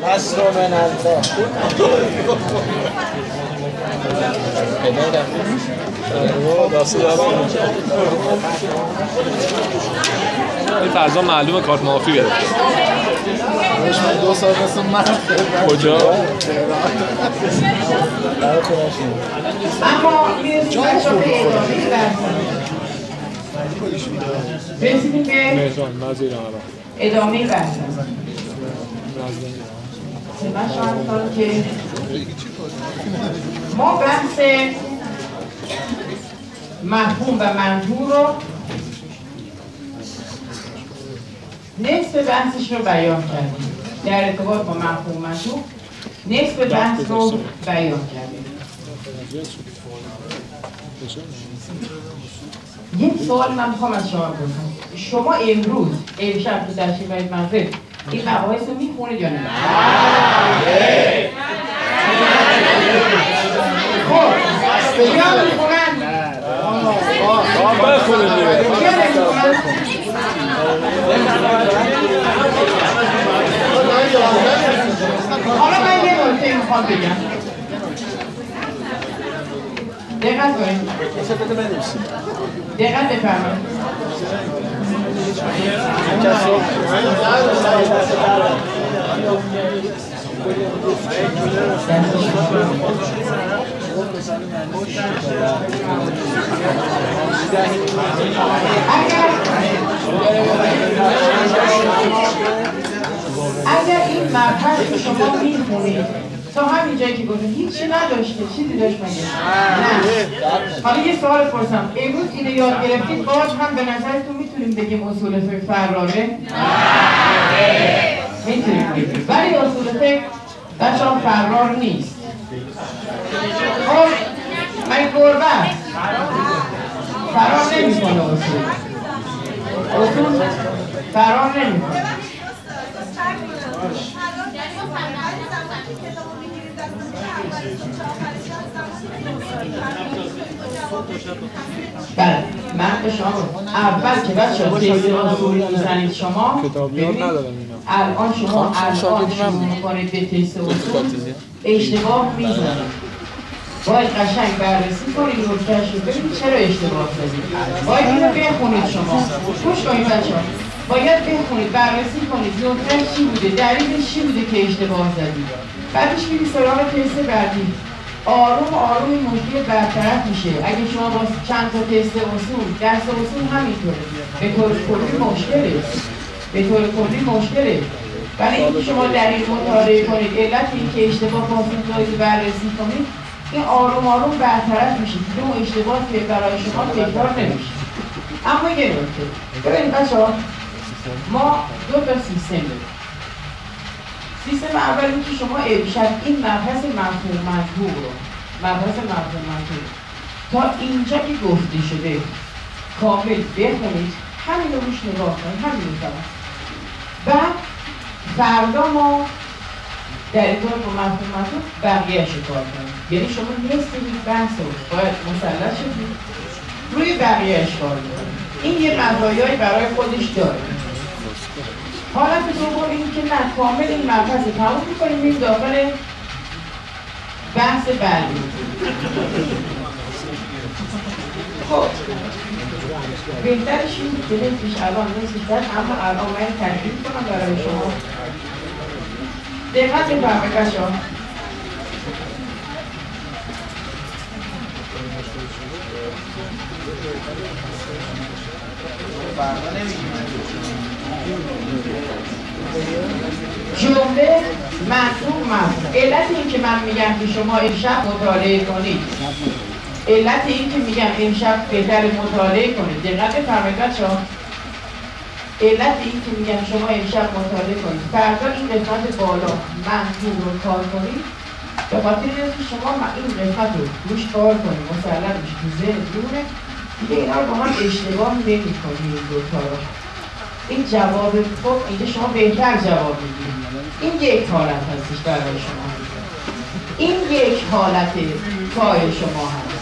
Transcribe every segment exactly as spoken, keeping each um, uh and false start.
نصر من الله دسته دارم این فرزان معلومه کارت معافی گرفت من دو سال مثل من کجا؟ اما میرسیم به ادامه بحث رسیدیم به مهران نظیر آرام ادامه بحث من شاید کنم که ما بحث مفهوم و منظور رو نصف بحثش رو بیان کردیم در ارتباط با مفهوم و منظور نصف بحث رو بیان کردیم یک سوال من میخوام از شما بکنم شما امروز امشب تو تشریف باید منزل این مباحث رو میخونید یا نه؟ خب کیا میخونن؟ آه بخونید دیگه کیا نمیخونن؟ حالا من یه نکته میخوام بگم دقت کنید دقت بفرمایید اگر این مبحث رو شما میخونید تا همین جایی که گفتم هیچی نداشته چیزی داشت مگه؟ نه. حالا یه سوال پرسم امروز اینو یاد گرفتید باز هم به نظرتون میتونیم بگیم اصول فقه فراره؟ نه. میتونیم بگیم ولی اصول فقه بچه هم فرار نیست. خب من گربه فرار نمی کنه اصول اصول فرار نمی کنه. بله من به شما اول که بچه ها تیست اصول میزنید شما ببینید الان شما الان شروع میکنید به تیست اصول اشتباه میزنید باید قشنگ بررسی کنید نکته‌اش رو ببینید چرا اشتباه زدید باید اینو بخونید شما گوش کنید بچه ها باید بخونید بررسی کنید نکته‌اش چی بوده دلیلش چی بوده که اشتباه زدید بعدش میرید سراغ تست بعدی آروم آروم این مشکل برطرف میشه اگه شما با چند تا تست اصول دست اصول همینطوره به طور کلی مشکله به طور کلی مشکله ولی اینکه شما دلیل مطالعه کنید علت اینکه اشتباه پاسخ دادید بررسی کنید این آروم آروم برطرف میشه دیگه اون اشتباه که برای شما تکرار نمیشه. اما یه نکته ببینید بچه‌ها ما دو تا سیستم داریم. سیستم اول اینکه شما امشب این مبحث مفهوم مطلوب رو مبحث مفهوم مطلوب تا اینجا که گفته شده کامل بخونید همین رو روش نگاه کنید همین رو فقط بعد فردا ما در ارتباط با مفهوم مطلوب بقیه‌اش رو کار کنید یعنی شما نصف این بحث رو باید مسلط شدید روی بقیه‌اش کار کنید این یه مزایایی برای خودش داره. حالت دوم این که نه کامل این مبحث رو تموم می‌کنیم این داخل بحث بعدی. خب بهترش این که نصفش الان نصفش دست اما الان من تشریح کنم برای شما دقت بفرمایید بچه‌ها جمله مفهوم مفهوم علت این که من میگم که شما امشب مطالعه کنید علت این که میگم امشب بهتر مطالعه کنید دقت بفرمایید بچه‌ها علت این که میگم شما امشب مطالعه کنید فردا این قسمت بالا منظور رو کار کنید به خاطر اینکه شما این قسمت رو روش کار کنید مسلط میشه تو ذهن میمونه دیگه اینا رو با هم اشتباه نمی‌کنید این دو تا رو این جواب خب اینجا شما بهتر جواب میدید این یک حالت هستش برای شما این یک حالت کار شما هست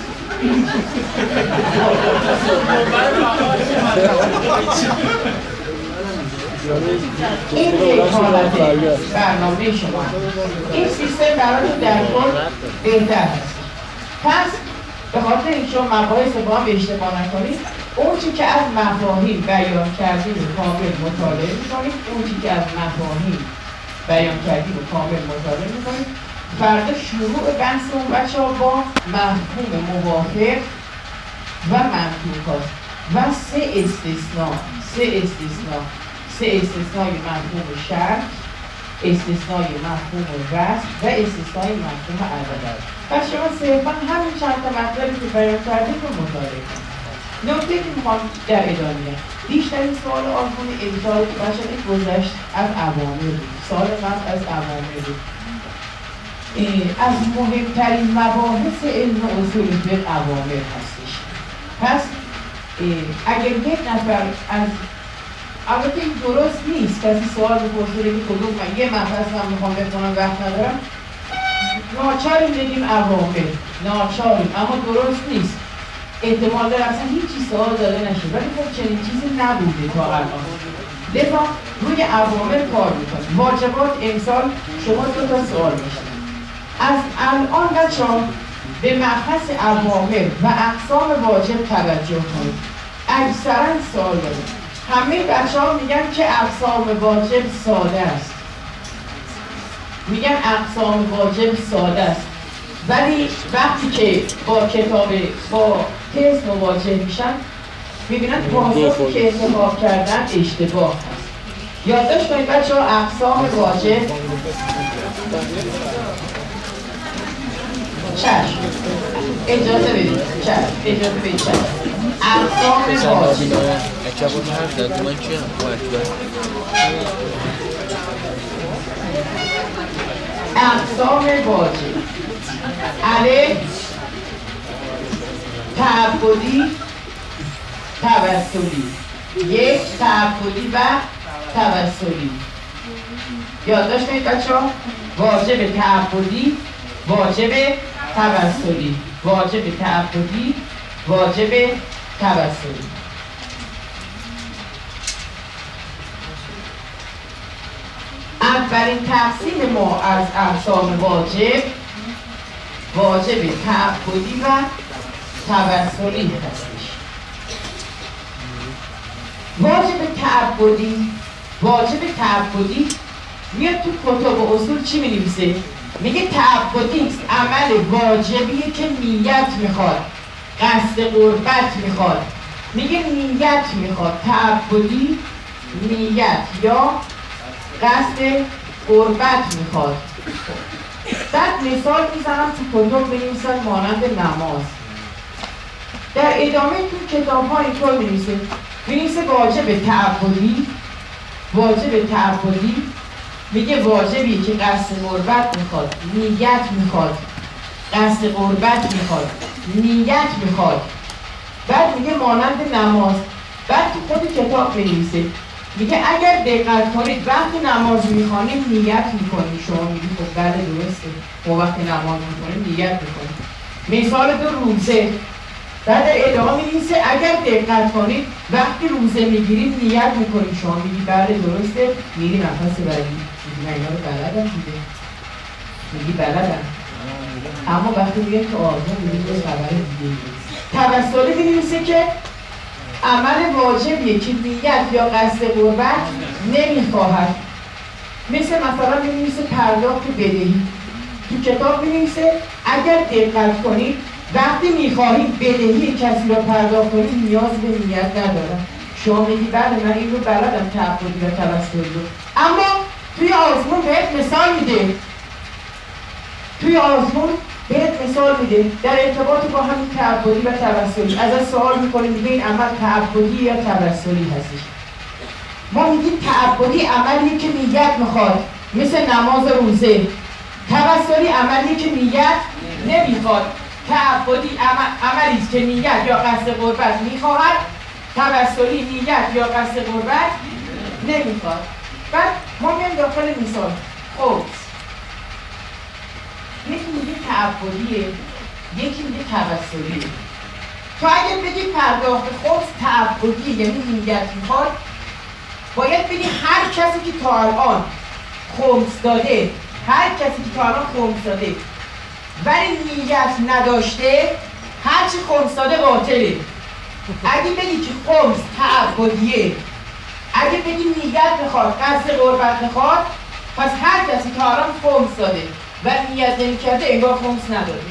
این یک حالت برنامه شما. این سیستم براتون در کل بهتر هست. پس به خاطر اینکه شما مباحث با هم اشتباه نکنید، اون چی که از مفاهیم بیان کردیم رو کامل مطالعه می‌کنید، اون چی که از مفاهیم بیان کردیم رو کامل مطالعه می‌کنید. فردا شروع بحث اون بچه‌ها با مفهوم موافق و منطوق هاست و سه استثناء سه استثناء سه استثنای مفهوم شرط، استثنای مفهوم رسم و استثنای مفهوم عدد. پس شما صرفا همین چند تا مطلبی که بیان کردید رو مطالعه کنید. نکته که میخوام در ادامه بیشترین سوال آزمون امسال بچه‌ها گذشت از عوامل بود. سال قبل از عوامل بود. از مهمترین مباحث علم اصول فقه عوامل هستش. پس اگر یک نفر از البته این درست نیست کسی سوال بپرسه که کدوم من یه مبحث من میخوام بخونم وقت ندارم، ناچاریم بگیم عوامل، ناچاریم، اما درست نیست. احتمال داره اصلا هیچی سوال داده نشه، ولی خب چنین چیزی نبوده تا الان. لذا روی عوامل کار میکنیم. واجبات امسال شما دو تا سوال میشن. از الان بچه‌ها به مبحث عوامل و اقسام واجب توجه کنید. اکثرا سوال داریم. همه بچه‌ها میگن که اقسام واجب ساده است. میگن اقسام واجب ساده است. ولی وقتی که با کتاب با تست مواجه میشن میبینن پاسخی که انتخاب کردن اشتباه هست. یادداشت کنید بچه‌ها اقسام واجب چشم اجازه بدید چشم اجازه بدید چشم اقسام واجب اقسام واجب الف تعبدی توسلی، یک تعبدی و توسلی. یادداشت کنید بچه‌ها واجب تعبدی، واجب توسلی، واجب تعبدی، واجب توسلی. اولین تقسیم ما از اقسام واجب واجب تعبدی و توسلی هستش. واجب تعبدی واجب تعبدی میاد تو کتب اصول چی می‌نویسه؟ میگه تعبدی عمل واجبیه که نیت میخواد، قصد قربت میخواد. میگه نیت میخواد، تعبدی نیت یا قصد قربت میخواد. بعد مثال میزنم تو کتب بنویسن مانند نماز. در ادامه تو کتاب ها اینطور بنویسه بنویسه واجب تعبدی واجب تعبدی میگه واجبی که قصد قربت میخواد، نیت میخواد، قصد قربت میخواد، نیت میخواد. بعد میگه مانند نماز. بعد تو خود کتاب بنویسه میگه اگر دقت کنید وقتی نماز میخوانیم نیت میکنیم. شما میگید خب بله درسته، ما وقتی نماز میخوانیم نیت میکنیم. مثال دو روزه. بعد در ادامه می‌نویسه اگر دقت کنید وقتی روزه میگیریم نیت میکنیم. شما میگید بله درسته، میری نفس بعدی میگی من اینا رو بلدم دیگه، میگی بلدم. اما وقتی میگه تو آزمون میگید یه خبر دیگه. توسلی بنویسه که عمل واجبیه که نیت یا قصد قربت نمیخواهد. مثل مثلا بنویسه پرداخت بدهی. تو کتاب بنویسه اگر دقت کنید وقتی میخواهید بدهی کسی را پرداخت کنید نیاز به نیت ندارم. شما میگی بله من این رو بلدم تعبدی و توسلی رو. اما توی آزمون بهت مثال میده توی آزمون بهت مثال میده در ارتباط با همین تعبدی و توسلی. ازش سوال میکنه میگه این عمل تعبدی یا توسلی هستش. ما میگیم تعبدی عملی که نیت میخواد مثل نماز و روزه. توسلی عملی که نیت نمیخواد. تعبدی عملی است که نیت یا قصد قربت میخواهد، توسلی نیت یا قصد قربت نمیخواد. بعد ما میایم داخل مثال. خب یکی میگه تعبدیه، یکی میگه توسلیه. تو اگر بگی پرداخت خبز تعبدی یعنی نیت میخواد، باید بگی هر کسی که تا الان خمس داده، هر کسی که تا الان خمس داده ولی نیت نداشته، هرچی خمس داده باطله. اگه بگی که خمس تعبدیه، اگه بگی نیت میخواد، قصد قربت میخواد، پس هر کسی تا الان خمس داده و نیت نمی‌کرده انگار خمس نداده.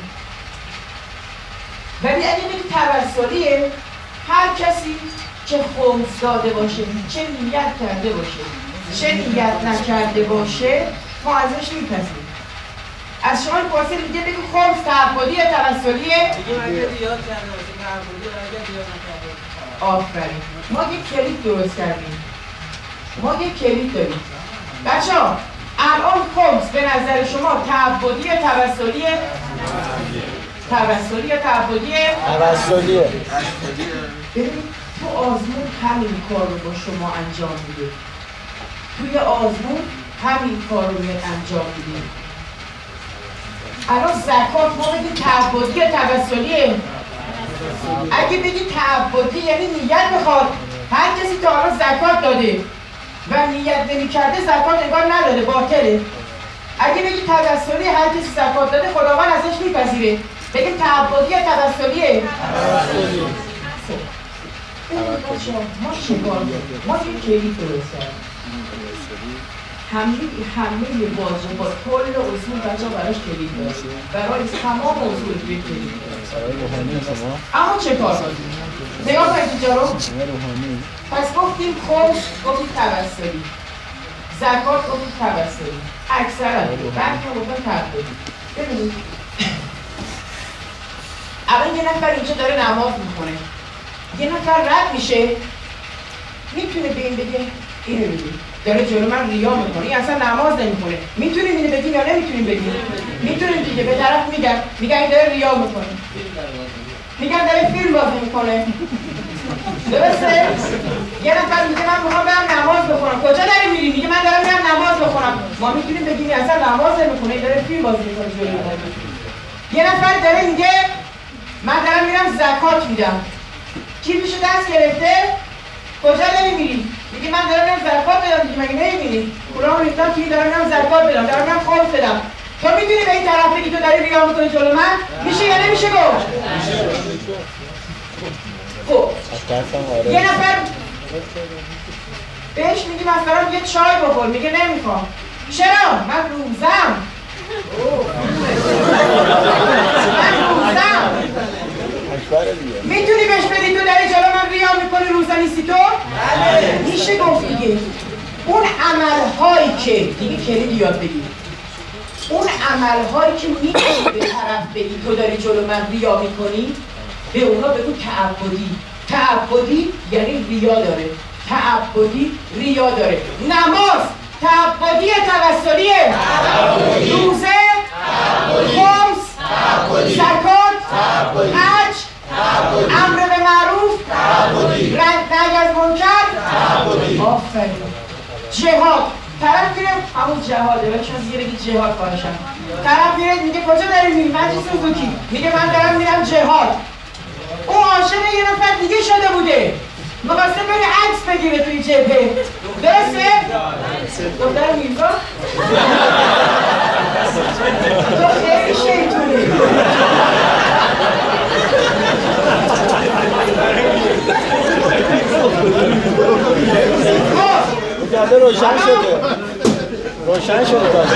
ولی اگه بگی توسلیه، هر کسی چه خمس داده باشه، چه نیت کرده باشه، چه نیت نکرده باشه، ما ازش میپذیریم. از شما پرسه میگه بگو خمس تعبدی یا توسلیه؟ میگیم اگه ریاض کرده باشه تعبدی و اگه ریاض نکرده باشه. آفرین. ما یک کلید درست کردیم. ما یک کلید داریم. بچه‌ها الان خمس به نظر شما تعبدی یا توسلیه؟ توسلی یا تعبدیه؟ توسلیه. ببینید تو آزمون همین کار رو با شما انجام میده. توی آزمون همین کار رو میاد انجام میده. الان زکات ما بگید تعبدی یا توسلیه؟ اگه بگید تعبدی یعنی نیت میخواد. هر کسی تا الان زکات داده و نیت نمی‌کرده زکات انگار نداده، باطله. اگه بگید توسلی، هر کسی زکات داده خداوند ازش میپذیره. بگیم تعبدی یا توسلیه؟ توسلی. ما چیکار کنیم؟ ما یک کلید درست کردیم. همه همه واجبات کل اصول بچه‌ها براش کلید داره. برای تمام اصول یک کلید داره. اما چه کار کنیم؟ نگاه کنید اینجا رو. پس گفتیم خمس، گفتیم توسلی. زکات گفتیم توسلی. اکثرا بعد که گفتن تعبدی. ببینید الان یه نفر اینجا داره نماز میخونه، یه نفر رد میشه، میتونه به این بگه اینو بگی داره جلو من ریا میکنه، این اصلا نماز نمیکنه. میتونیم اینو بگیم یا نمیتونیم بگیم؟ میتونیم دیگه. به طرف میگن میگن این داره ریا میکنه، میگن داره فیلم بازی میکنه. درسته؟ یه نفر میگه من میخوام برم نماز بخونم. کجا داری میری؟ میگه من دارم میرم نماز بخونم. ما میتونیم بگیم اصلا نماز نمیکنه، داره فیلم بازی میکنه جلوی ما. یه نفر داره میگه من دارم میرم زکات میدم. کیفشو دست گرفته، کجا داری میری؟ میگه من دارم میرم زکات بدم. میگه مگه نمیبینی؟ قرآن ریختم که دارم میرم زکات بدم، دارم میرم خمس بدم. تو میتونی به این طرف بگی تو داری ریا میکنی جلو من؟ میشه یا نمیشه گفت؟ خب یه نفر بهش میگی مثلا یه چای بخور، میگه نمیخوام. چرا؟ من روزم. من روزم. میتونی بهش بدی تو داری جلو من ریا میکنی، روزه نیستی تو؟ میشه گفت دیگه. اون عملهایی که دیگه کلید یاد بگیر، اون عملهایی که میتونی به طرف بگی تو داری جلو من ریا میکنی، به اونا بگو تعبدی. تعبدی یعنی ریا داره. تعبدی ریا داره. نماز تعبدی توسلیه؟ روزه، خمس، زکات، حج، امر به معروف، نهی از منکر، آفرین، جهاد. طرف میره همون جهاده، ولی چون دیگه بگی جهاد باشم. طرف میره میگه کجا داری میری؟ من چی سوزوکی؟ میگه من دارم میرم جهاد. اون عاشق یه نفر دیگه شده بوده، می‌خواسته بره عکس بگیره توی جبهه. درسته؟ دختر میرزا؟ تو خیلی شیطونی. گرده روشن شده. روشن شده تا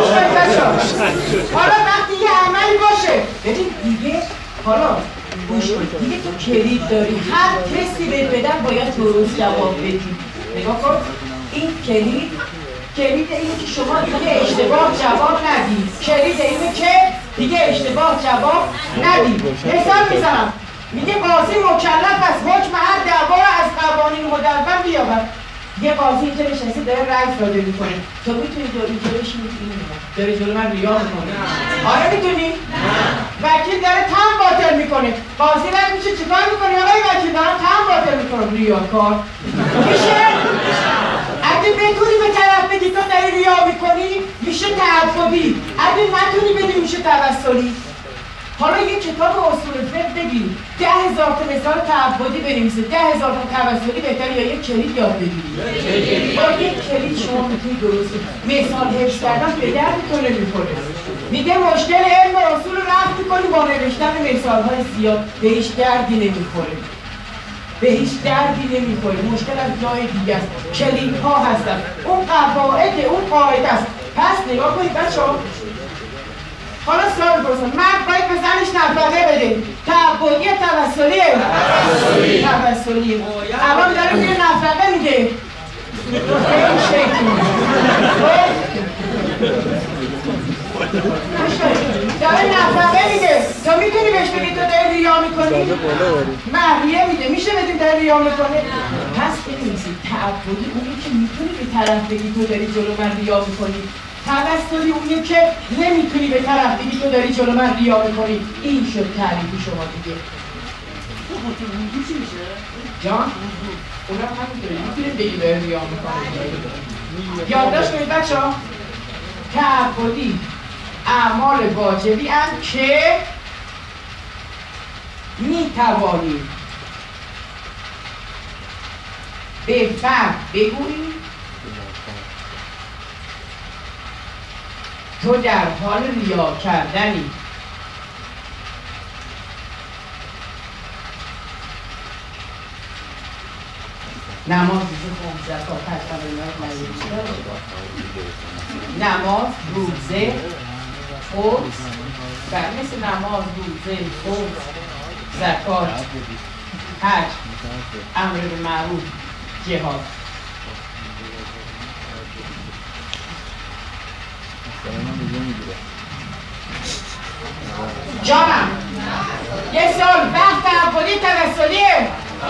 حالا وقتی یه عملی باشه ببین دیگه، حالا گوش کن، دیگه تو کلید داری، هر تستی بهت بدن باید درست جواب بدی. نگاه کن، این کلید کلید اینه که شما دیگه اشتباه جواب ندی. کلید اینه که دیگه اشتباه جواب ندی. مثال میزنم، میگه قاضی مکلف است حکم هر دعوا را از قوانین مدون بیابد. یه قاضی اینجا نشسته داره رأی صادر میکنه، تو میتونی داری اینجا بشینی داره جلو من ریا میکنه؟ آره میتونی؟ وکیل داره تم باطل میکنه، قاضی رد میشه چیکار میکنی؟ آقای وکیل دارم تم باطل میکنم. ریاکار میشه؟ اگه بتونی به طرف بگی تو داری ریا میکنی میشه تعبدی، اگه نتونی بدی میشه توسلی. حالا یک کتاب اصول فقه بگیرید ده هزار تا مثال تعبدی بنویسید ده هزار تا توسلی بهتر یا یک کلید یاد بگیرید با یک کلید شما میتونید درست مثال حفظ کردن به دردتون نمیخوره میگه مشکل علم اصول رو رفع میکنی با نوشتن مثال های زیاد به هیچ دردی نمیخوره به هیچ دردی نمیخوره مشکل از جای دیگه است کلید ها هستن اون قواعد اون قاعده است پس نگاه کنید بچه‌ها حالا سوال بپرسم مرد باید به زنش نفقه بده تعبدی یا توسلیه؟ توسلی توسلیه الان داره میره نفقه میده خیلی شکلی داره نفقه میده تو میتونی بهش بگی تو داری ریا میکنی؟ مهریه میده میشه بدیم داری ریا میکنه؟ پس بنویسید تعبدی اونی که میتونی به طرف بگی تو داری جلو من ریا میکنی توسلی اونیه که نمیتونی به طرف بگی تو داری جلو من ریا میکنی این شد تعریف شما دیگه وضو چی میشه؟ جان؟ اونم همینطوری میتونیم بگی داری ریا میکنی یادداشت کنید بچه ها تعبدی اعمال واجبی هم که میتوانیم به فرد بگوییم تو در حال ریا کردنی نماز روزه زکات حج نماز روزه خود و مثل نماز روزه خود زکات حج امر به معروف جهاد جانم یک سال وقت تعبدی توسلیه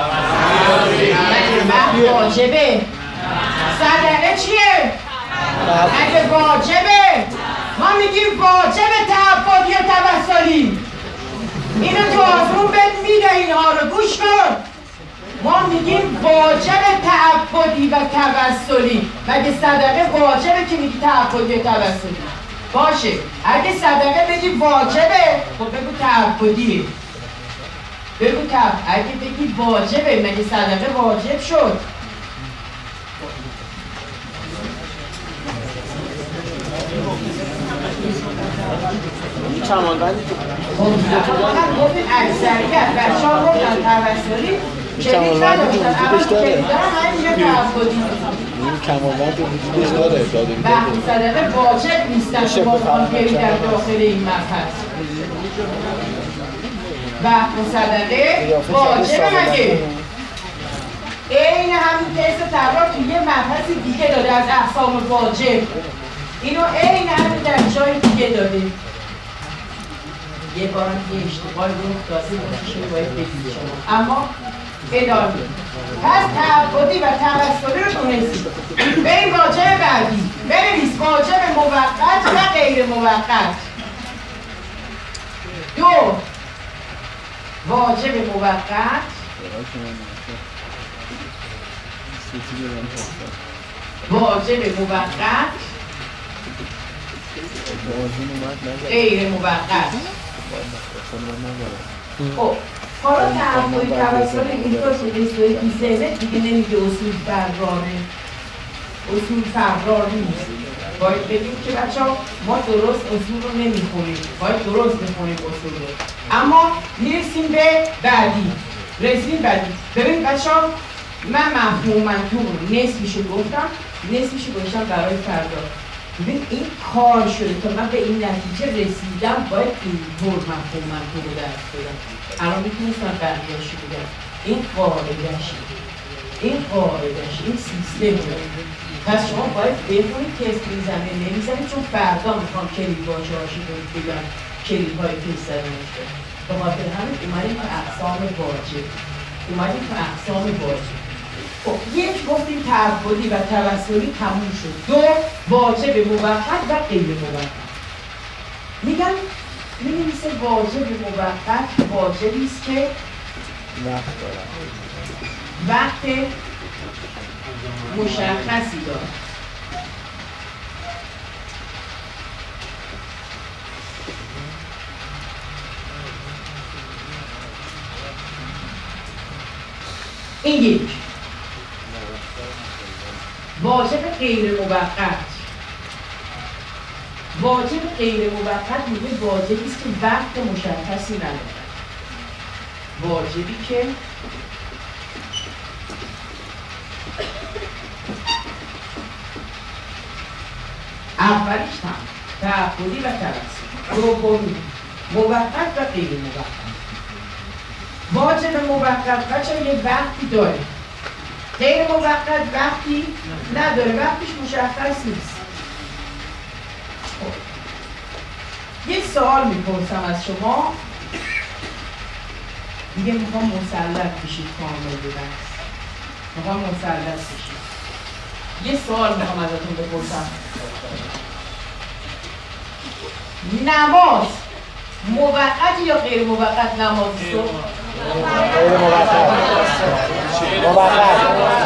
وقت واجبه صدقه چیه؟ اگه واجبه ما میگیم واجب تعبدی و توسلی اینو تو آزمون بهت میده اینها رو گوش کن ما میگیم واجب تعبدی و توسلی مگه صدقه واجبه که میگی تعبدی و توسلی باشه اگه صدقه بگی واجبه خب بگو تعبدیه بگو تعب اگه بگی واجبه مگه صدقه واجب شد چمانقندی خب گفتیم اکثریت بچه ها گفتن توسلی کلید نداشتن اما کلید دارم همینجا تعبدی این کمالات وجودش داره داده وقت صدقه واجب نیستن که ما خواهیم در داخل این مبحث وقت صدقه واجب مگه این همین کیس طبرا توی یه مبحث دیگه داده از اقسام واجب اینو این همین در جای دیگه داده یه بارم یه اشتغال رو دازی باشیشه باید بگید شما اما ادامه پس تعبدی و توسلی رو تونستید بریم واجب بعدی بنویس واجب موقت و غیر موقت دو واجب موقت واجب موقت غیر موقت خب حالا تعبدی توسلی اینطور که استوری که ذهنه دیگه نمیگه اصول فرراره اصول فرار نیست باید بگیم که بچه ها ما درست اصول رو نمیخونیم باید درست بخونیم اصول رو اما میرسیم به بعدی رسیم بعدی ببین بچه ها من مفهوم منطوق نصفیشو گفتم نصفیشو گذاشتم برای فردا ببین این کار شده تا من به این نتیجه رسیدم باید اینطور مفهوم منطوق رو درست بدم الان میتونستم بقیه‌اشو بگم این قاعده‌شه این قاعده‌شه این سیستم پس شما باید بخونید تست میزنه نمیزنه چون فردا میخوام کلید باشه هاشی کنید بگم کلید های تست زنانش به خاطر همین اومدیم تو اقسام واجب اومدیم تو اقسام واجب خب یک گفتیم تعبدی و توسلی تموم شد دو واجب موقت و غیر موقت میگن می‌نویسه واجب موقت واجبی است که وقت داره وقت مشخصی داره این یک. واجب غیر موقت. واجب غیر موقت میگه واجبی است که وقت مشخصی نداره. واجبی که اولیش هم تعبدی و توسلی، دومی موقت و غیر موقت. واجب موقت بچه یه وقتی داره، غیر موقت وقتی نداره، وقتش مشخص نیست. یه سوال میپرسم از شما، دیگه میخوام مسلط بشید کامل بودن، میخوام مسلط بشید. یه سوال میخوام ازتون بپرسم، نماز موقت یا غیر موقت؟ نماز صبح غیر موقت. موقت.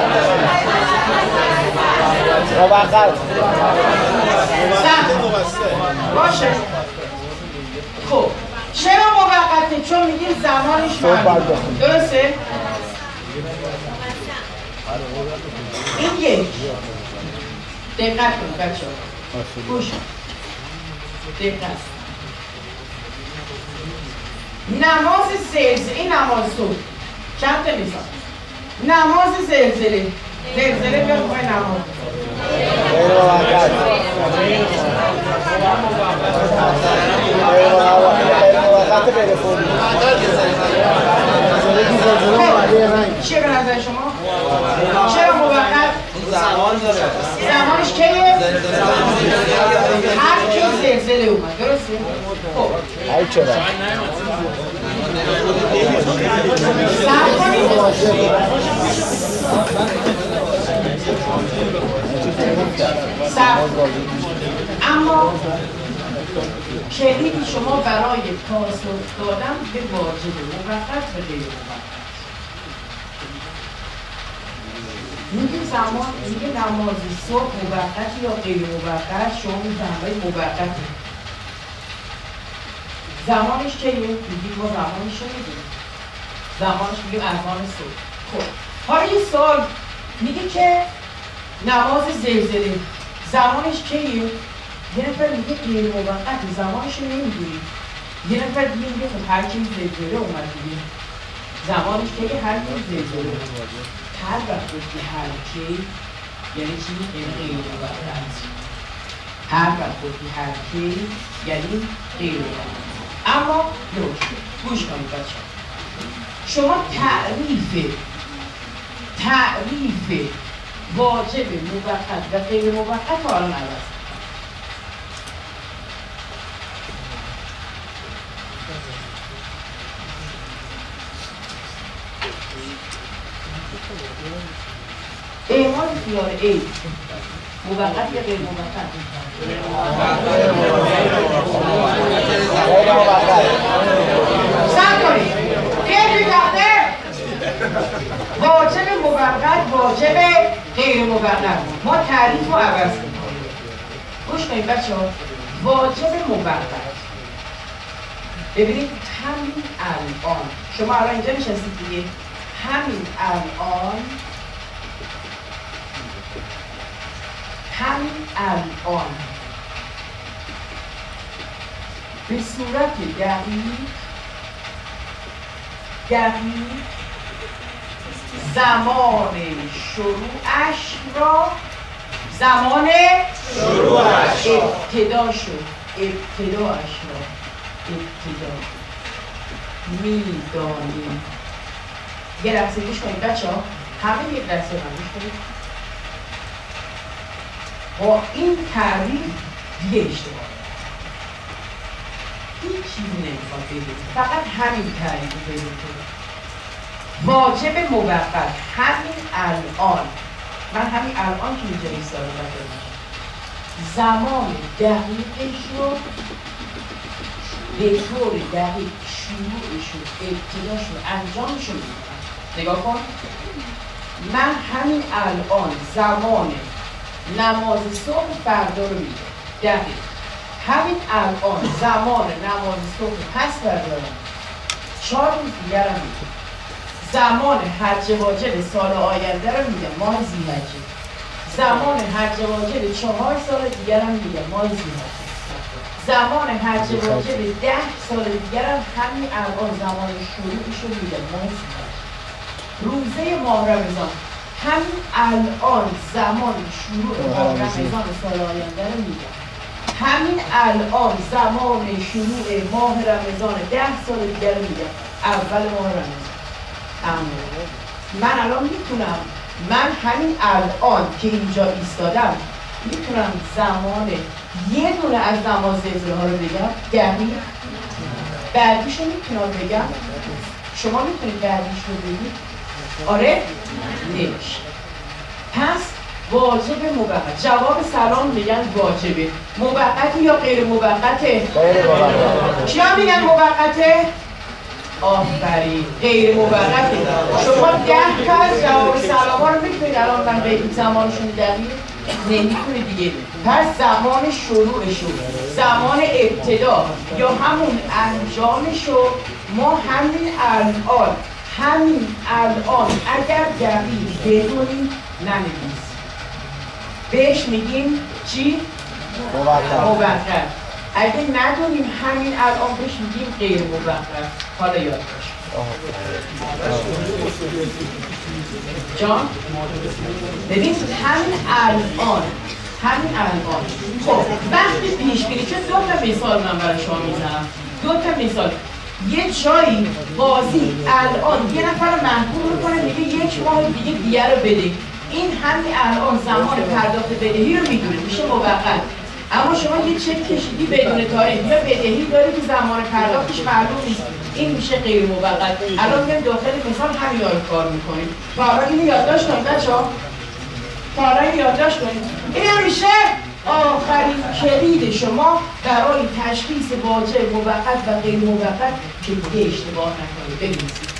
موقت. باشه. خب چرا موقته؟ چون میگیم زمانش معلومه، درسته؟ این یک. دقت کن بچه ها، گوش دقت. نماز زلزله، این نماز صبح چند تا میسان؟ نماز زلزله، زلزله بیا بخواه نماز غیر موقت. غیر موقت غیر فوری. چیه به نظر شما؟ چرا موقت؟ زمان داره. زمانش کیه؟ هر کی زلزله اومد، درسته؟ خب ای چرا؟ صبر کنید. صبر. اما کلید شما برای پاسخ دادن به واجب موقت و غیر موقت. میگه زمان، میگه نماز صبح موقت یا غیر موقت، شما میفهمید موقت. زمانش کیه؟ میگید ما زمانش رو میدونیم، زمانش میگیم اذان صبح. خب حالا یه سوال میگه که نماز زلزله زمانش کیه؟ یه نفر میگه غیر موقت، زمانش رو نمیدونیم. یه نفر دیگه میگه خب هر کی زلزله اومد دیگه، زمانش کیه؟ هر کی زلزله اومد. هر وقت که هر کی یعنی چی؟ یعنی غیر موقت. هر وقت که هر کی یعنی غیر موقت. اما نوشته گوش کنید بچه، شما تعریف تعریف واجب موقت و غیر موقت حالا نوست. اعمال خیار ای موقت یا غیر موقت؟ سب کنید خیلی دقیقه واجب موقت، واجب غیر موقت. ما تعریف رو عوض کنیم. گوش کنید بچه ها، واجب موقت ببینید همین الان شما الان اینجا نشستید دیگه، همین الان همین الان به صورت دقیق دقیق زمان شروعش را زمان شروعش ابتدا شد ابتداش را ابتدا میدانیم. یه لحظه گوش کنید بچه ها، همه یک لحظه من گوش کنید. با این تعریف دیگه اشتباه هیچ چیزی نمیخواد بگید، فقط همین تعریف رو بگید. واجب موقت همین الان، من همین الان که اینجا ایستاده بکنم زمان دقیقش رو به طور دقیق شروعش رو ابتداش رو انجامش رو میکنم. نگاه کن، من همین الان زمان نماز صبح فردا رو میگم دقیق، همین الان زمان نماز صبح پس بردارم چهار روز دیگر هم میگم. زمان حج واجب سال آینده رو میگم ماه ذی‌حجه. زمان حج واجب چهار سال دیگر هم میگم ماه ذی‌حجه. زمان حج واجب ده سال دیگر هم همین الان زمان شروعش رو میگم ماه ذی‌حجه. روزه ماه رمضان همین الان زمان شروع ماه رمضان سال آینده رو میگم. همین الان زمان شروع ماه رمضان ده سال دیگر رو میگم اول ماه رمضان. اما من الان میتونم من همین الان که اینجا ایستادم میتونم زمان یه دونه از نماز زلزله ها رو بگم دقیق بعدیش رو میتونم بگم شما میتونید بعدیش رو بگید آره نمیشه. پس واجب موقت جواب سلام میگن واجبه موقت یا غیر موقته؟ غیر موقت. چیا میگن موقته؟ آفرین غیر موقته. شما ده تا از جواب سلام ها رو میتونید الان من بگید زمانشون دقیق نمیتونید دیگه. پس زمان شروعشو زمان ابتدا یا همون انجامشو ما همین الان همین الان اگر دقیق بدونیم نمیدونیم بهش میگیم چی؟ موقت. اگه ندونیم همین الان بهش میگیم غیر موقت. حالا یاد باش جان ببین همین الان همین الان خب وقتی پیش بینی چه دو تا مثال من برای شما میزنم دو تا مثال یه جایی بازی الان یه نفر رو محکوم میکنه میگه یک ماه دیگه دیگه رو بده این همین الان زمان پرداخت بدهی رو میدونه میشه موقت. اما شما یه چک کشیدی بدون تاریخ یا بدهی داری که زمان پرداختش معلوم نیست این میشه غیر موقت. الان میگم داخل مثال همین رو کار میکنیم. تا حالا اینو یادداشت کنید بچه‌ها. تا حالا اینو یادداشت کنید. این میشه آخرین کلید شما برای تشخیص واجب موقت و غیر موقت که دیگه اشتباه نکنید. بنویسید.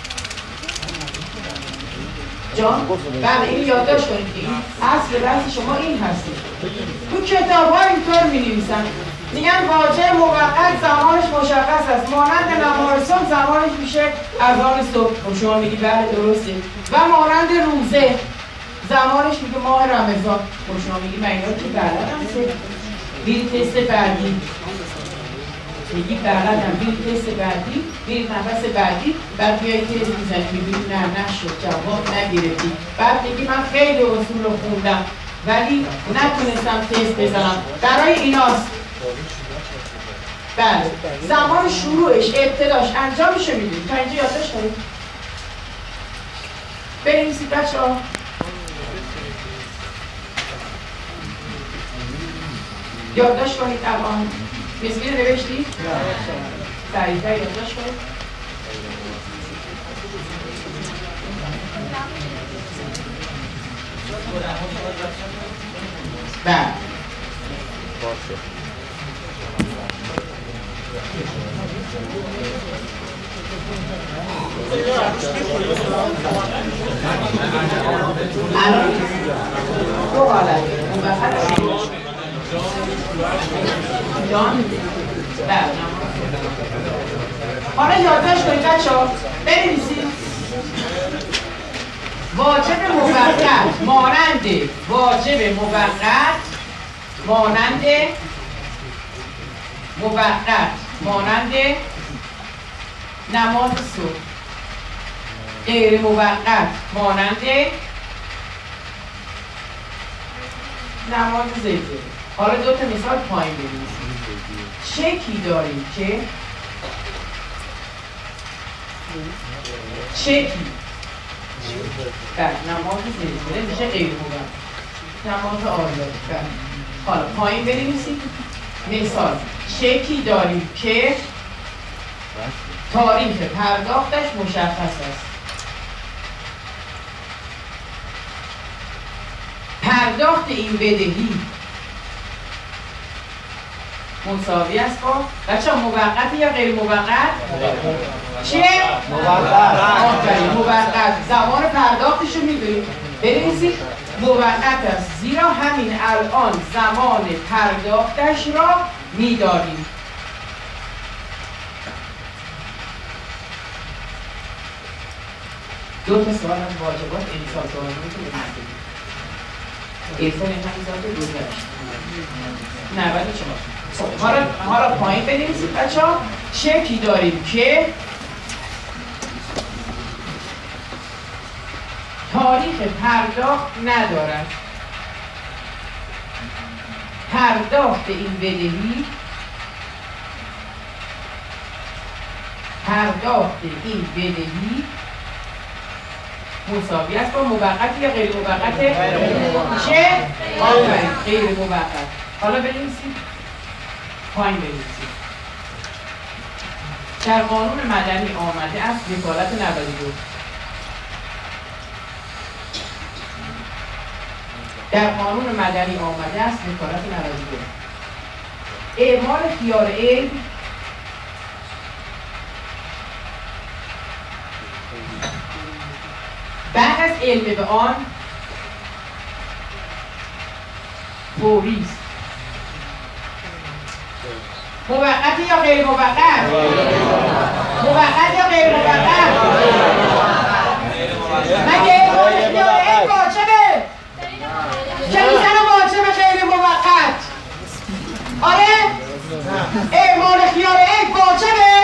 جان؟ بله اینو یادداشت کنید که این اصل بحث شما این هستید. تو کتاب‌ها اینطور می‌نویسن میگن واجب موقت زمانش مشخص است مانند نماز صبح زمانش میشه اذان صبح. خب شما میگی بله درسته. و مانند روزه زمانش میگه ماه رمضان. خب شما میگی من اینا که بلدم هست میری تست بعدی میگی بلدم میری تست بعدی میری نفس بعدی بعد بیایی تست میزنی میبینی نه نشد جواب نگرفتی بعد میگی من خیلی اصول رو خوندم ولی نتونستم تست بزنم. برای ایناست بله زمان شروعش ابتداش انجامش رو میدونید. تا اینجا یادداشت کنید بنویسید بچه‌ها. یادداشت کنید الان بسمی رو نوشتید؟ سریع‌تر یادداشت کنید. بله الان دو حالت جان بله حالا یادداشت کنید بچه‌ها بنویسید واجب موقت مانند واجب موقت مانند موقت مانند نماز صبح غیر موقت مانند نماز زلزله. حالا دو تا مثال پایین بنویسید. چکی داریم که چکی بله نماز زلزله میشه غیر موقت نماز آریاد. حالا پایین بنویسید مثال چکی داریم که تاریخ پرداختش مشخص است. پرداخت این بدهی مساوی است با بچه‌ها موقت یا غیر موقت؟ چیه؟ موقت. آفرین موقت. زمان پرداختش رو میدونید بنویسید موقت است زیرا همین الان زمان پرداختش را میداریم. دو تا سوال از واجبات انسان دائمی که بگید. انسان این همین ذات گذشت. نود و چهار. خب حالا حالا پایین بنویسید بچه‌ها. چکی داریم که تاریخ پرداخت ندارد. پرداخت این بدهی پرداخت این بدهی مساوی است با موقت یا غیر موقت؟ چه؟ آفرین غیر موقت. حالا بنویسید پایین بنویسید. در قانون مدنی آمده است وکالت نود و دو. در قانون مدنی آمده است وکالت نود و دو. اعمال خیار عیب بعد از علم به آن فوری است. موقت یا غیر موقت؟ موقت یا غیر موقت؟ مگه اعمال خیار عیب واجبه؟ چه میزنه واجبه غیر موقت؟ آره؟ اعمال خیار عیب واجبه؟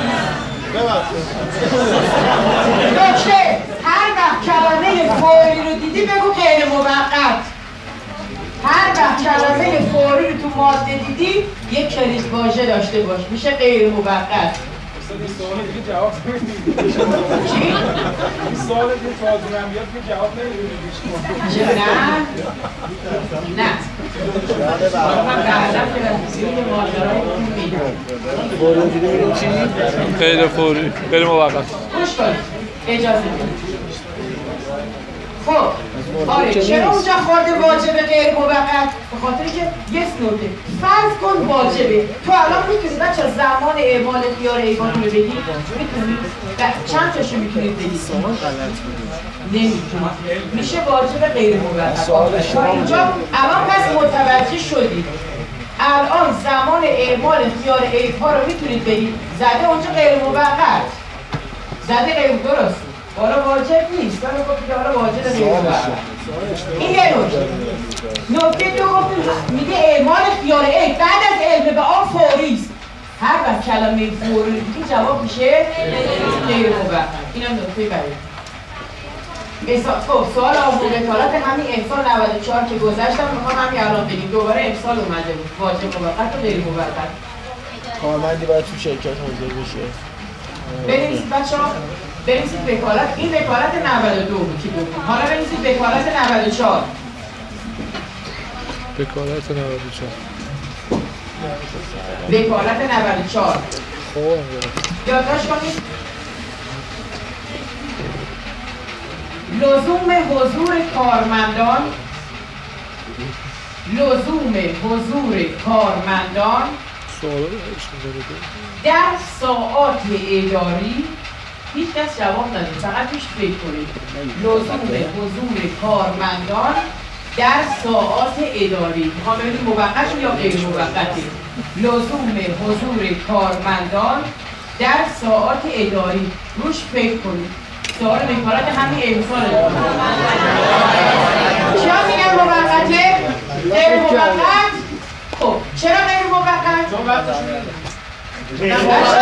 نکته هر وقت کلمه فوری رو دیدی بگو غیر موقت. هر وقت کلمه فوری رو تو ماده دیدی یک کلیز واژه داشته باش میشه غیر موقت. این سوال دیگه جواب نمیدید. چی؟ این سوال دیگه تازه هم بیاد که جواب نمیدید. چه نه؟ نه. من بعدم که رسیدیم به ماجرای اون میدم. چی؟ غیر فوری، غیر موقت. گوش کنید. اجازه بدید. خب آره چرا اونجا خورده واجبه غیر موقت؟ به خاطر که یه نکته فرض کن واجبه. تو الان میتونی بچه زمان اعمال خیار عیبان رو بگی؟ میتونی؟ چند تاشو میتونید بگید؟ نمیتونی. میشه واجب غیر موقت. تا اینجا الان پس متوجه شدید. الان زمان اعمال خیار عیب‌ها رو میتونید بگید. زده اونجا غیر موقت. زده غیر درست. حالا واجب نیست. من گفتم که حالا واجب غیر موقت. این یه نکته. نکته دو گفتیم میگه اعمال خیار عیب بعد از علم به آن فوری است. هر وقت کلمه فوری دیگه جواب میشه غیر موقت. اینم نکته بعدی. خب سوال آموزش وکالت همین امسال نود و چهار که گذشتم میخوام همین الان بگیم دوباره امسال اومده بود واجب موقت و غیر موقت. کارمندی باید تو شرکت حاضر بشه. بنویسید بچه‌ها بنویسید وکالت. این وکالت نود و دو بود که گفتیم. حالا بنویسید وکالت نود و چهار. وکالت نود و چهار. وکالت نود و چهار. خب یادداشت کنید. لزوم حضور کارمندان لزوم حضور کارمندان در ساعات اداری. هیچ کس جواب ندید فقط پیش فکر کنید. لزوم حضور کارمندان در ساعات اداری. میخوام ببینید موقت یا غیر موقته. لزوم حضور کارمندان در ساعات اداری. روش فکر کنید. سوال وکالت همین امساله. چرا میگن موقته؟ غیر موقت؟ خب چرا غیر موقت؟ چون وقتش میده.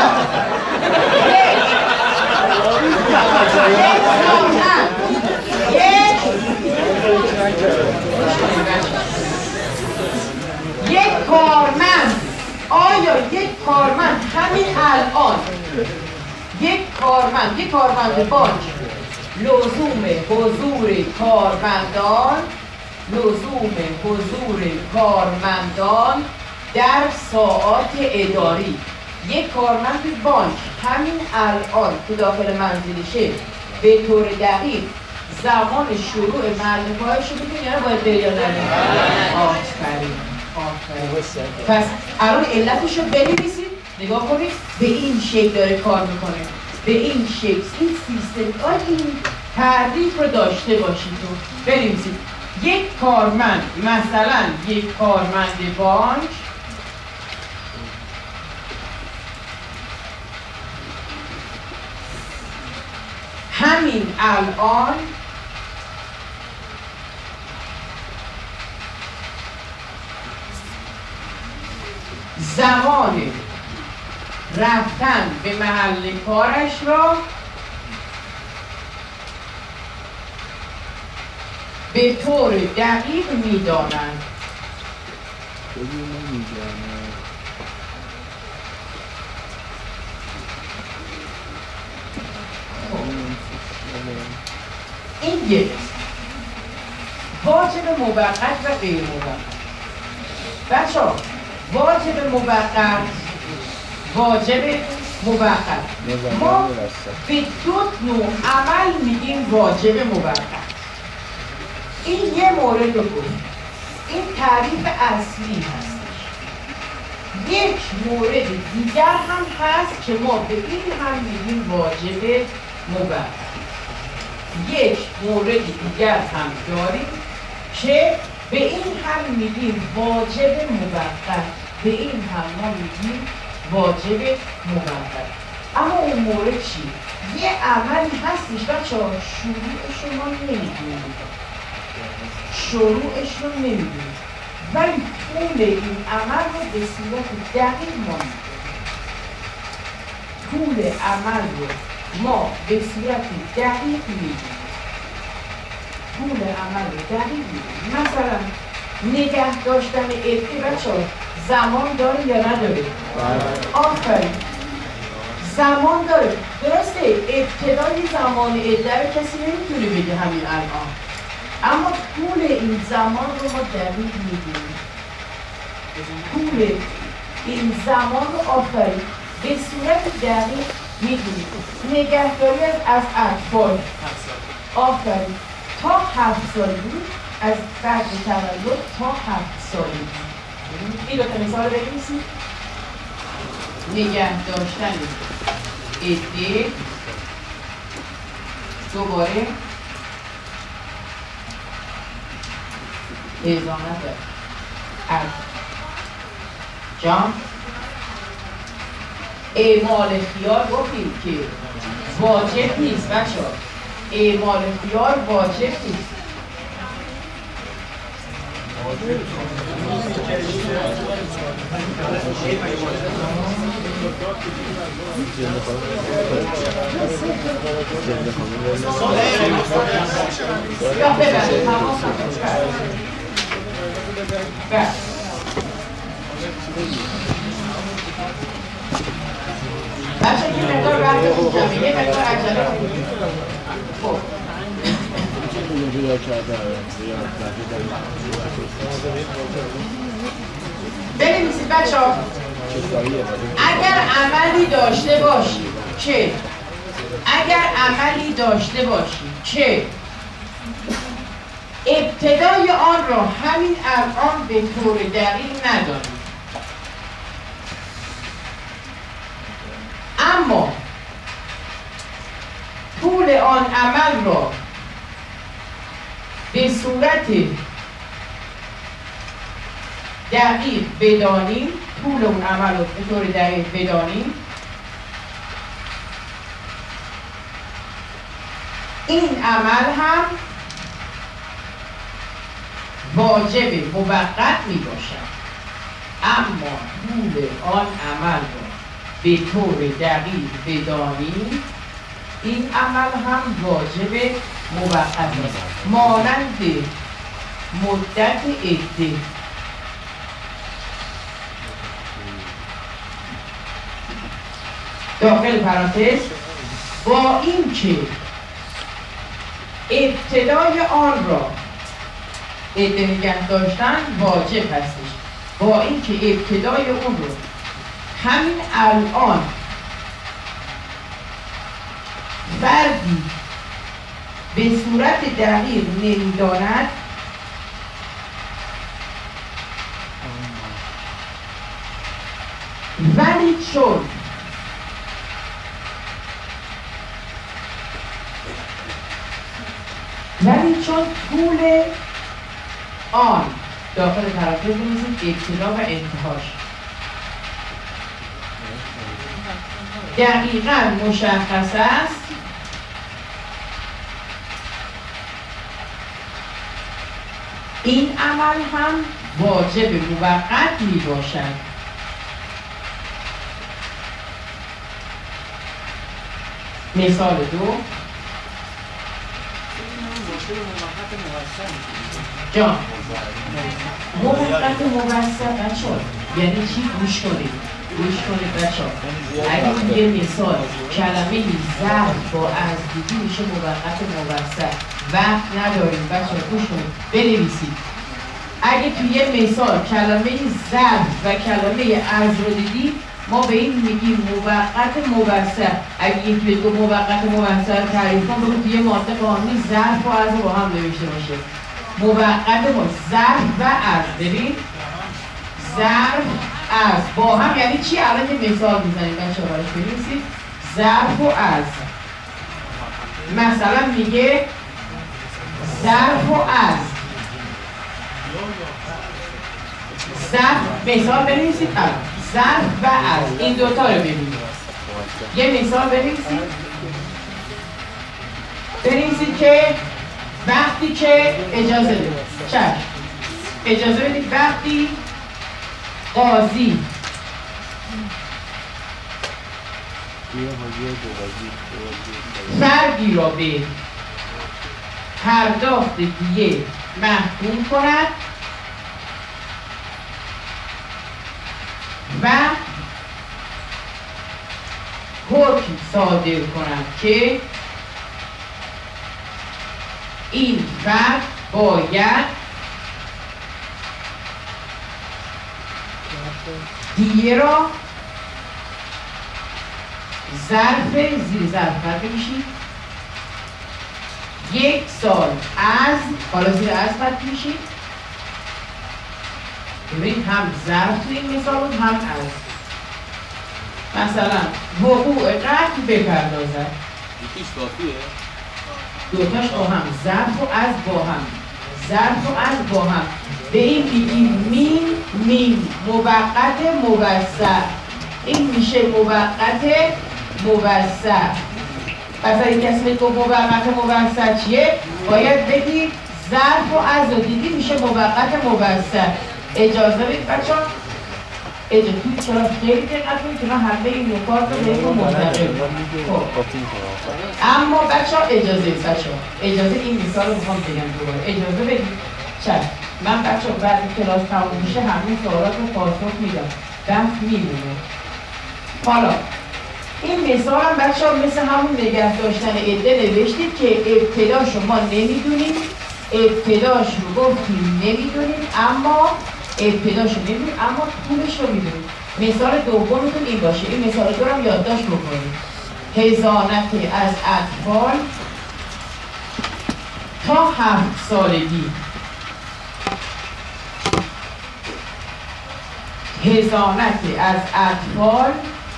یک کارمند آیا یک کارمند همین الان یک کارمند یک کارمند بانک لزوم حضور کارمندان لزوم حضور کارمندان در ساعات اداری. یک کارمند بانک همین الان تو داخل منزلشه به طور دقیق زمان شروع معلوماتش رو میدونی یا باید بری یا نری؟ آفرین آفرین. پس الان علتش رو بنویسید نگاه کنید به این شکل داره کار میکنه. به این شکل این سیستم آیا این تعریف رو داشته باشید و بنویسید. یک کارمند مثلا یک کارمند بانک همین الان زمان رفتن به محل کارش را به طور دقیق می‌دانند. این یک واجب موقت و غیر موقت. بچه‌ها واجب موقت واجب موقت ما به دو نوع عمل میگیم واجب موقت. این یه مورد رو گفت، این تعریف اصلی هستش. یک مورد دیگر هم هست که ما به این هم میگیم واجب موقت. یک مورد دیگر هم داریم که به این هم میگیم واجب موقت، به این هم ما میگیم واجب موقت. اما اون مورد چی؟ یه عملی هستش بچه‌ها شروعش رو ما نمیدونیم، شروعش رو نمیدونیم ولی طول این عمل رو به صورت دقیق ما میدونیم. طول عمل رو ما به صورت دقیق میدونیم. طول عمل رو دقیق میدونیم. مثلا نگه داشتن عده بچه‌ها زمان داره یا نداره؟ آفرین زمان داره. درسته ابتدای زمان عده رو کسی نمیتونه بگه همین الان، اما طول این زمان رو ما دقیق میدونیم. طول این زمان رو آفرین به صورت دقیق میدونیم. نگهداری از از اطفال آفرین تا هفت سال بود، از بعد تولد تا هفت سال بود. این دو تا مثال بنویسید. نگه داشتن عده دوباره هزانت از جان. اعمال خیار گفتیم که واجب نیست بچه‌ها، اعمال خیار واجب نیست. یا ببرید تماس بله بچه یه مقدار وقت میکنم، یه مقدار عجله کنید. خب بنویسید بچه ها. اگر عملی داشته باشی که اگر عملی داشته باشی که ابتدای آن را همین الان به طور دقیق ندانی، اما طول آن عمل را به صورت دقیق بدانیم، طول اون عمل رو به طور دقیق بدانیم، این عمل هم واجب موقت می باشد. اما طول آن عمل را به طور دقیق بدانیم، این عمل هم واجب موقت است. مانند مدت عده. داخل پرانتز با این که ابتدای آن را عده نگه داشتن واجب هستش، با این که ابتدای اون رو همین الان فردی به صورت دقیق نمیداند، ولی چون ولی چون طول آن داخل پرانتز بنویسید ابتدا و انتهاش دقیقاً مشخص است، این عمل هم واجب موقت می باشد. مثال دو جان موقت موسط بچه ها یعنی چی؟ گوش کنید گوش کنید بچه ها اگه یه مثال کلمه ظرف با از دیدی میشه موقت موسط وقت نداریم بچه ها گوش کنید بنویسید اگه توی یه مثال کلمه ظرف و کلمه از رو دیدی ما به این میگیم موقت موسط اگه یکی بگو موقت موسط تعریف کن بگو توی ماده قانونی ظرف و از با هم نوشته باشه موقت با ظرف و از ببین ظرف از با هم یعنی چی؟ الان که مثال میزنیم بچه براش بنویسید ظرف و از مثلا میگه ظرف و از ظرف مثال بنویسید الان ظرف و از این دوتا رو ببینید یه مثال بنویسید بنویسید که وقتی که اجازه بدید چشم اجازه بدید وقتی قاضی فردی را به پرداخت دیه محکوم کند و حکم صادر کند که این فرد باید دیه را ظرف زیر ظرف فرد میشید یک سال از حالا زیر از فرد میشید ببینید هم ظرف تو این مثال بود هم از مثلا وقوع قتل بپردازد یکیش کافیه؟ دوتاش با هم ظرف و از با هم ظرف و از با هم به این میگیم مین مین موقت موسط این میشه موقت موسط مثلا این کسی بگه موقت موسط چیه؟ باید بگید ظرف و از رو دیدی میشه موقت موسط اجازه بدید بچه ها اجازه توی چرا خیلی دقت کنید که من همه این نکات رو بهتون منتقل خب اما بچه ها اجازه بچه ها اجازه این مثال رو بخوام بگم دوباره اجازه بدید چشم من بچه ها بعد کلاس تموم میشه همین سوالات رو پاسخ میدم دست میمونه حالا این مثال هم بچه ها مثل همون نگه داشتن عده نوشتید که ابتداش رو ما نمیدونیم ابتداش رو گفتیم نمیدونیم اما ابتداش رو نمیدونیم اما طولش رو میدونیم مثال دومتون این باشه این مثال دو رو هم یادداشت بکنید حضانت از اطفال تا هفت سالگی حضانت از اطفال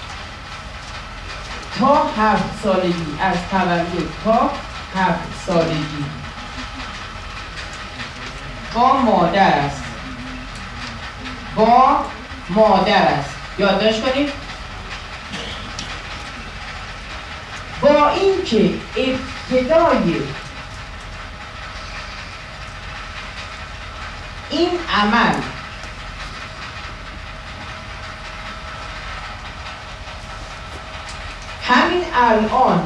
تا هفت سالگی از تولد تا هفت سالگی با مادر است با مادر است یادداشت کنید با اینکه ابتدای این عمل همین الان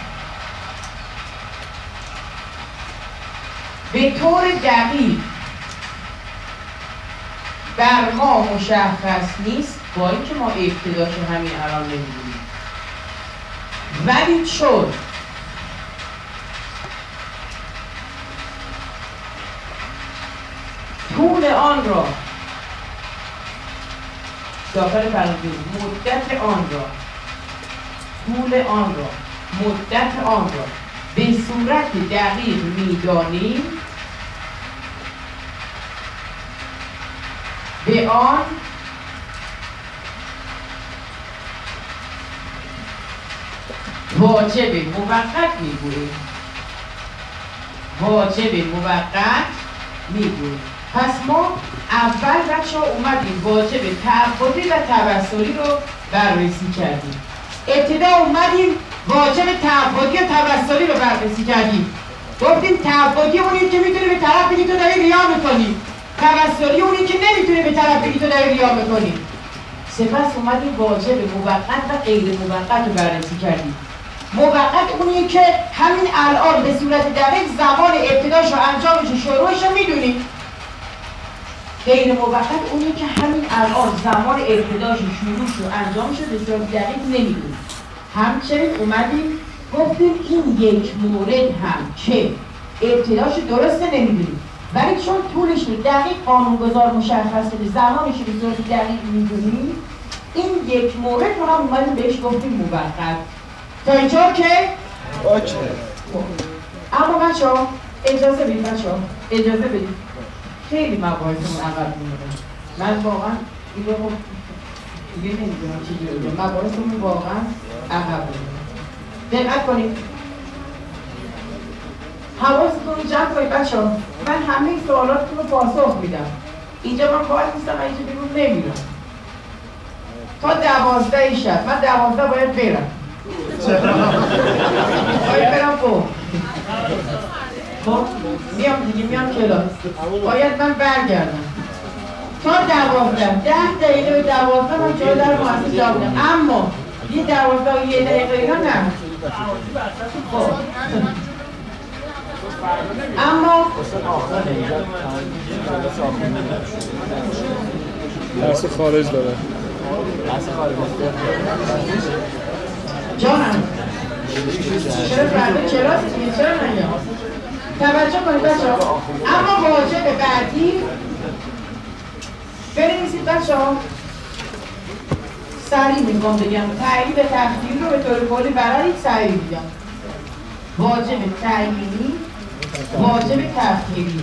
به طور دقیق بر ما مشخص نیست با اینکه ما ابتداش همین الان نمیدونیم ولی چون طول آن را داخل پرانتز مدت آن را طول آن را مدت آن را به صورت دقیق میدانیم به آن واجب موقت میگوییم واجب موقت میگوییم پس ما اول بچه ها اومدیم واجب تعهدی و تبصری رو بررسی کردیم ابتدا اومدیم واجب تعهدی و تبصری رو بررسی کردیم گفتیم تعبدی اونی که میتونه به طرف بگی تو داری ریا میکنی، توسلی اونی که نمیتونه به طرف بگی تو داری ریا میکنی. سپس اومدیم واجب موقت و غیر موقت رو بررسی کردیم. موقت اونیه که همین الان به صورت دقیق زمان ابتداش و انجامش و شروعش رو میدونیم. غیر موقت اونیه که همین الان زمان ابتداش و شروعش و انجامش رو به صورت دقیق نمیدونیم. همچنین اومدیم گفتیم این یک مورد هم که ابتداش درسته نمیدونیم، ولی چون طولش رو دقیق قانونگذار مشخص کنه، زمانش رو به صورت دقیق میدونیم، این یک مورد رو هم اومدیم بهش گفتیم موقت. تا اینجا که اوکی. اما بچه ها اجازه بدید، بچه ها اجازه بدید، خیلی مباحثمون عقب میمونه. من واقعا این رو خب دیگه نمیدونم چی جوری بگم، مباحثمون واقعا عقب میمونه. دقت کنید، حواستون رو جمع کنید بچه ها. من همه سوالاتتون رو پاسخ میدم. اینجا من باید نیستم، من اینجا بیرون نمیرم تا دوازده شب. من دوازده باید برم باید برم خب خب میام دیگه، میام کلاس، باید من برگردم تا دوازده. ده دقیقه به دوازده من جای در مؤسسه جا بودم، اما یه دوازده و یه دقیقه اینا نه. خب اما درس خارج داره. جانم چرا فردا کلاس دیگه، چرا نگم؟ توجه کنید بچه ها. اما واجب بعدی بنویسید بچه ها، سریع میگم بگم، تعیین تقدیر رو به طور کلی برای سریع میگم. واجب تعیینی، واجب تفکیری،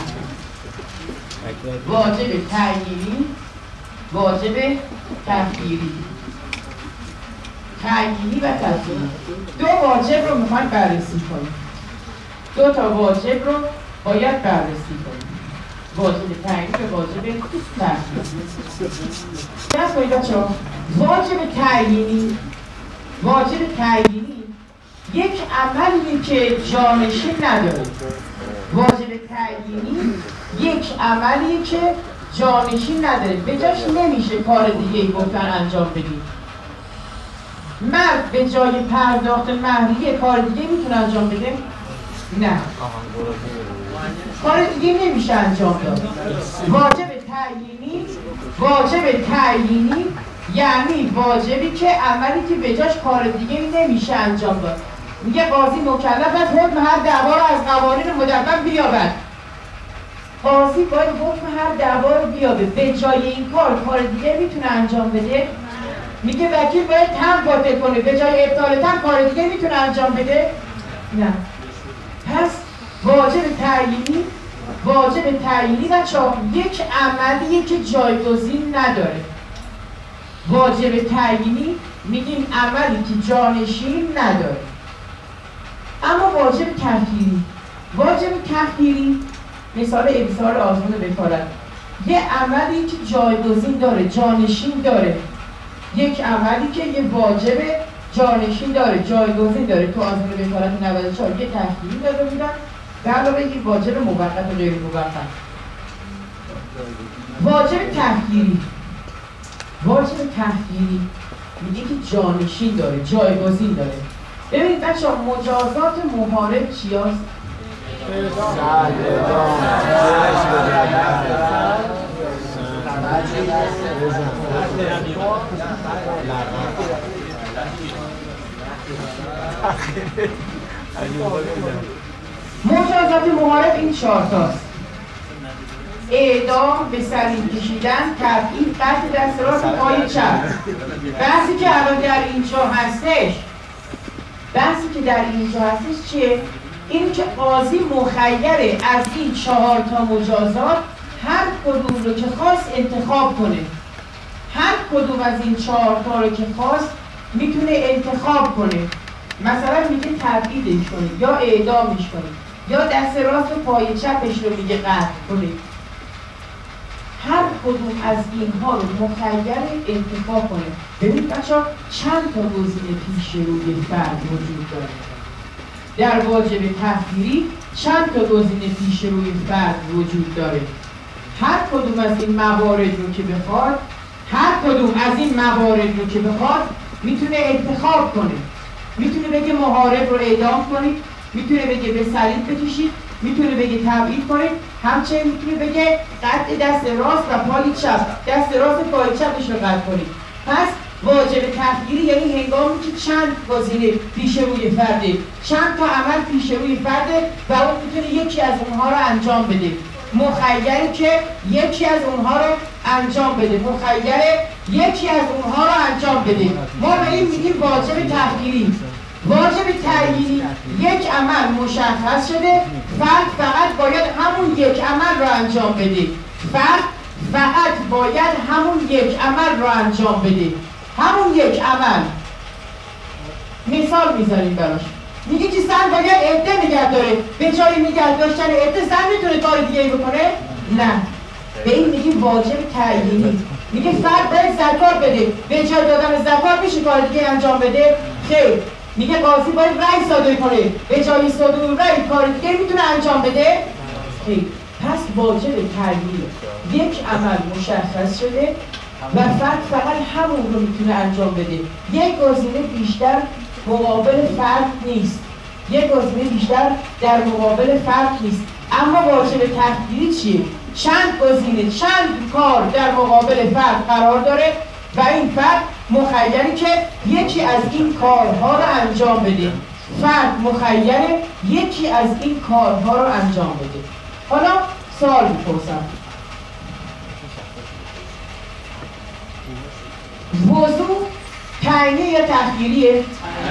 واجب تعیینی، واجب تفکیری، تعیینی و تفکیری. دو واجب رو میخوایم بررسی کنیم. دو تا واجب رو باید بررسی کنیم. واجب تعیینی و واجب تفکیری. دست کنید بچه ها. واجب تعیینی، واجب تعیینی یک عملی که جانشین نداره. واجب تعیینی یک عملی که جانشین نداره، به جاش نمیشه کار دیگه ای گفتن انجام بدید. مرد به جای پرداخت مهریه کار دیگه میتونه انجام بده؟ نه، کار دیگه نمیشه انجام داد. واجب تعیینی، واجب تعیینی یعنی واجبی که عملی که به جاش کار دیگه نمیشه انجام داد. میگه قاضی مکلف است حکم هر دعوا رو از قوانین مدون بیابد. قاضی باید حکم هر دعوا رو بیابه، به جای این کار کار دیگه میتونه انجام بده؟ میگه وکیل باید تم قاطع کنه، به جای ابطال تم کار دیگه میتونه انجام بده؟ نه. پس واجب تعیینی، واجب تعیینی و چاپ یک عملیه که جایگزین نداره. واجب تعیینی میگیم عملی که جانشین نداره. اما واجب تفکیری، واجب تفکیری مثال ابصار آزمون بکارد، یه عملی که جایگزین داره، جانشین داره. یک عملی که یه واجب جانشین داره، جایگزین داره. تو آزمون بکارد نود و چهار یه تفکیری داده بودن به علاوه یک واجب موقت و غیر موقت. واجب تفکیری، واجب تفکیری میگه که جانشین داره، جایگزین داره. ببینید بچه ها، مجازات محارب چی هست؟ مجازات محارب این چهار تاست: اعدام، به صلیب کشیدن، تبعید، قطع دست راست، پای چپ. بحثی که الان در اینجا هستش، بحثی که در اینجا هستش چیه؟ این که قاضی مخیره از این چهار تا مجازات هر کدوم رو که خواست انتخاب کنه. هر کدوم از این چهار تا رو که خواست میتونه انتخاب کنه. مثلا میگه تبعیدش کنه، یا اعدامش کنه، یا دست راست و پای چپش رو میگه قطع کنه. هر کدوم از اینها رو مخیر انتخاب کنه. ببینید بچه‌ها چند تا گزینه پیش روی فرد وجود داره. در واجب تحقیری چند تا گزینه پیش روی فرد وجود داره. هر کدوم از این موارد رو که بخواد هر کدوم از این موارد رو که بخواد میتونه انتخاب کنه. میتونه بگه محارب رو اعدام کنید، میتونه بگه به صلیب بکشید، میتونه بگه تبعید کنید، همچنین میتونه بگه قطع دست راست و پای چپ، دست راست پای چپش رو قطع کنید. پس واجب تحقیری یعنی هنگامی که چند گزینه پیش روی فرده، چند تا عمل پیش روی فرده و اون میتونه یکی از اونها رو انجام بده. مخیری که یکی از اونها رو انجام بده، مخیره یکی از اونها رو انجام بده. ما به این میگیم واجب تحقیری. واجب تعیینی یک عمل مشخص شده، فرد فقط باید همون یک عمل رو انجام بده. فرد فقط باید همون یک عمل رو انجام بده. همون یک عمل. مثال میذاریم براش. میگه که زن باید عده نگه داره، به جای نگه داشتن عده زن میتونه کار دیگه ای بکنه؟ نه. به این میگیم واجب تعیینی. میگه فرد باید زکات بده، به جای دادن زکات میشه کار دیگه انجام بده؟ خیر. میگه قاضی باید رأی صادر کنه، به جای صادر رأی کار دیگه میتونه انجام بده؟ خیر. پس واجب تعیین یک عمل مشخص شده و فرد فقط همون رو میتونه انجام بده. یک گزینه بیشتر مقابل فرد نیست. یک گزینه بیشتر در مقابل فرد نیست. اما واجب تقدیری چیه؟ چند گزینه، چند کار در مقابل فرد قرار داره و این فرد مخیری که یکی از این کارها رو انجام بده. فرد مخیره یکی از این کارها رو انجام بده. حالا سوال میپرسم. وضوع تعیینی یا تخییریه؟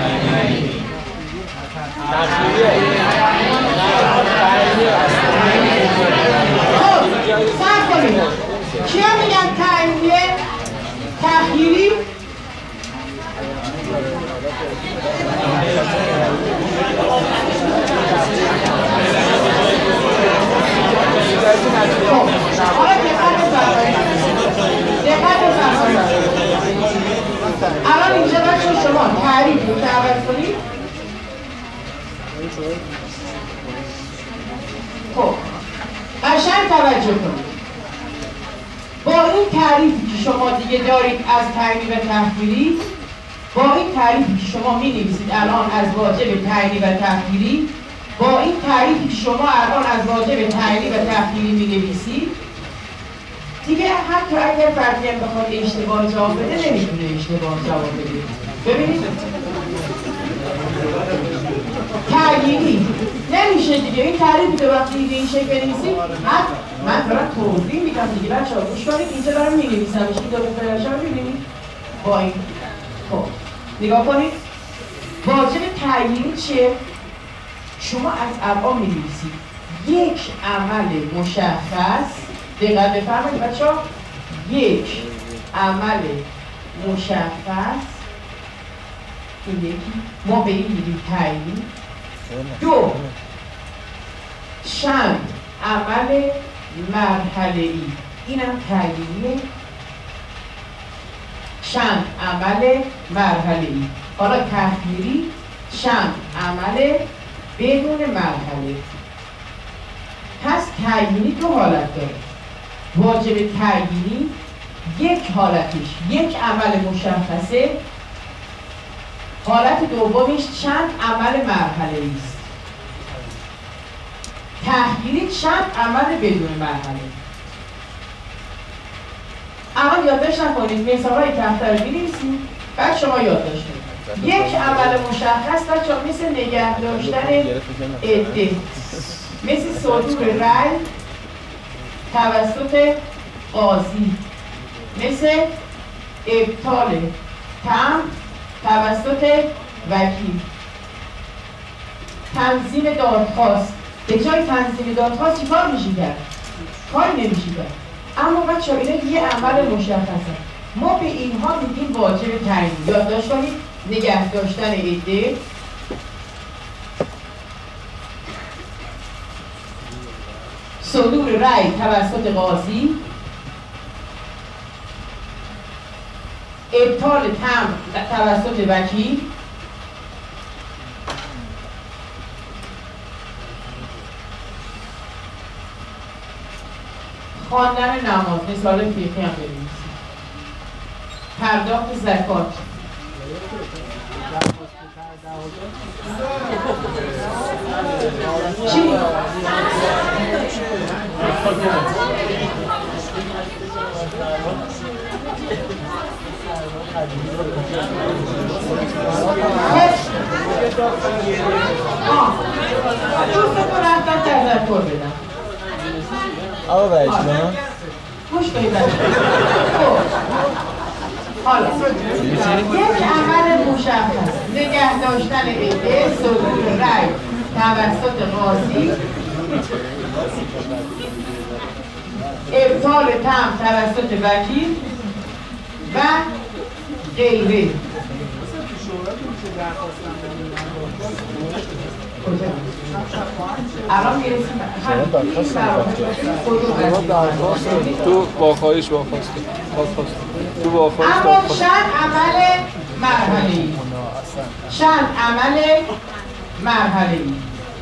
خب صبر کنید. کیا میگن تعیینیه؟ تخییری؟ خب حالا دقت بفرمایید. دقت بفرمایید. الان اینجا بچه شما تعریف رو که عوض کنید. خب قشنگ توجه کنید. با این تعریفی که شما دیگه دارید از تعیینی و تخییری، با این تعریفی که شما می نویسید الان از واجب تعیینی و تخییری، با این تعریفی که شما الان از واجب تعیینی و تخییری می نویسید، دیگه حتی اگر فردی هم بخواد اشتباه جواب بده نمیتونه اشتباه جواب بده. ببینید تعیینی نمیشه دیگه. این تعریفی که وقتی به این شکل بنویسید، من دارم توضیح میدم دیگه بچه‌ها گوش کنید. اینجا دارم می‌نویسم، این دو تا فرشا رو می‌بینید با این. خب نگاه کنید. واجب تعیینی چیه؟ شما از ابعاد می‌نویسید یک عمل مشخص. دقت بفرمایید بچه‌ها. یک عمل مشخص این یکی ما به این میگیم تعیین. دو چند عمل مرحله‌ای اینم تعیینیه. چند عمل مرحله‌ای. حالا تخییری چند عمل بدون مرحله. پس تعیینی دو حالت داره. واجب تعیینی یک حالتش یک عمل مشخصه، حالت دومش چند عمل مرحله است. تخییری چند عمل بدون مرحله. اما یادداشت نکنید، مثال‌های تحت رو می‌نویسید بعد شما یادداشت کنید. یک عمل مشخص بچه‌ها مثل نگه داشتن عده، مثل صدور رأی توسط قاضی، مثل ابطال تمام توسط وکیل، تنظیم دادخواست. به جای تنظیم دادخواست چی کار میشه کرد؟ کاری نمیشه کرد. اما بچه‌ها اینا یه عمل مشخصه. ما به اینها میگیم واجب تعیین. یادداشت کنید. نگه داشتن عده، صدور رأی توسط قاضی، ابطال تمام توسط وکیل، خواندن نماز، مثال فقهی هم بنویسید. پرداخت زکات، چی؟ دوستتون رفتن تذکر بدم. آقا بایش من گوش کنید بچه. خب حالا یک عمل مشخص، نگه داشتن عده، صدور رأی توسط قاضی، ابطال تام توسط وکیل و غیره. الان میرسیم تو با خواهش با خواسته تو با خواهش اما شن عمل مرحله‌ای، شن عمل مرحله‌ای.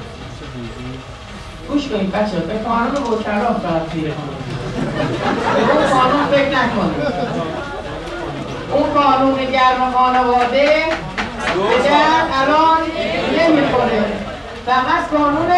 گوش کنید بچه ها، به قانون وکلا فقط پیره کنید، به اون قانون فکر نکنید. اون قانون گرم خانواده به درد الان نمیخوره، فقط قانون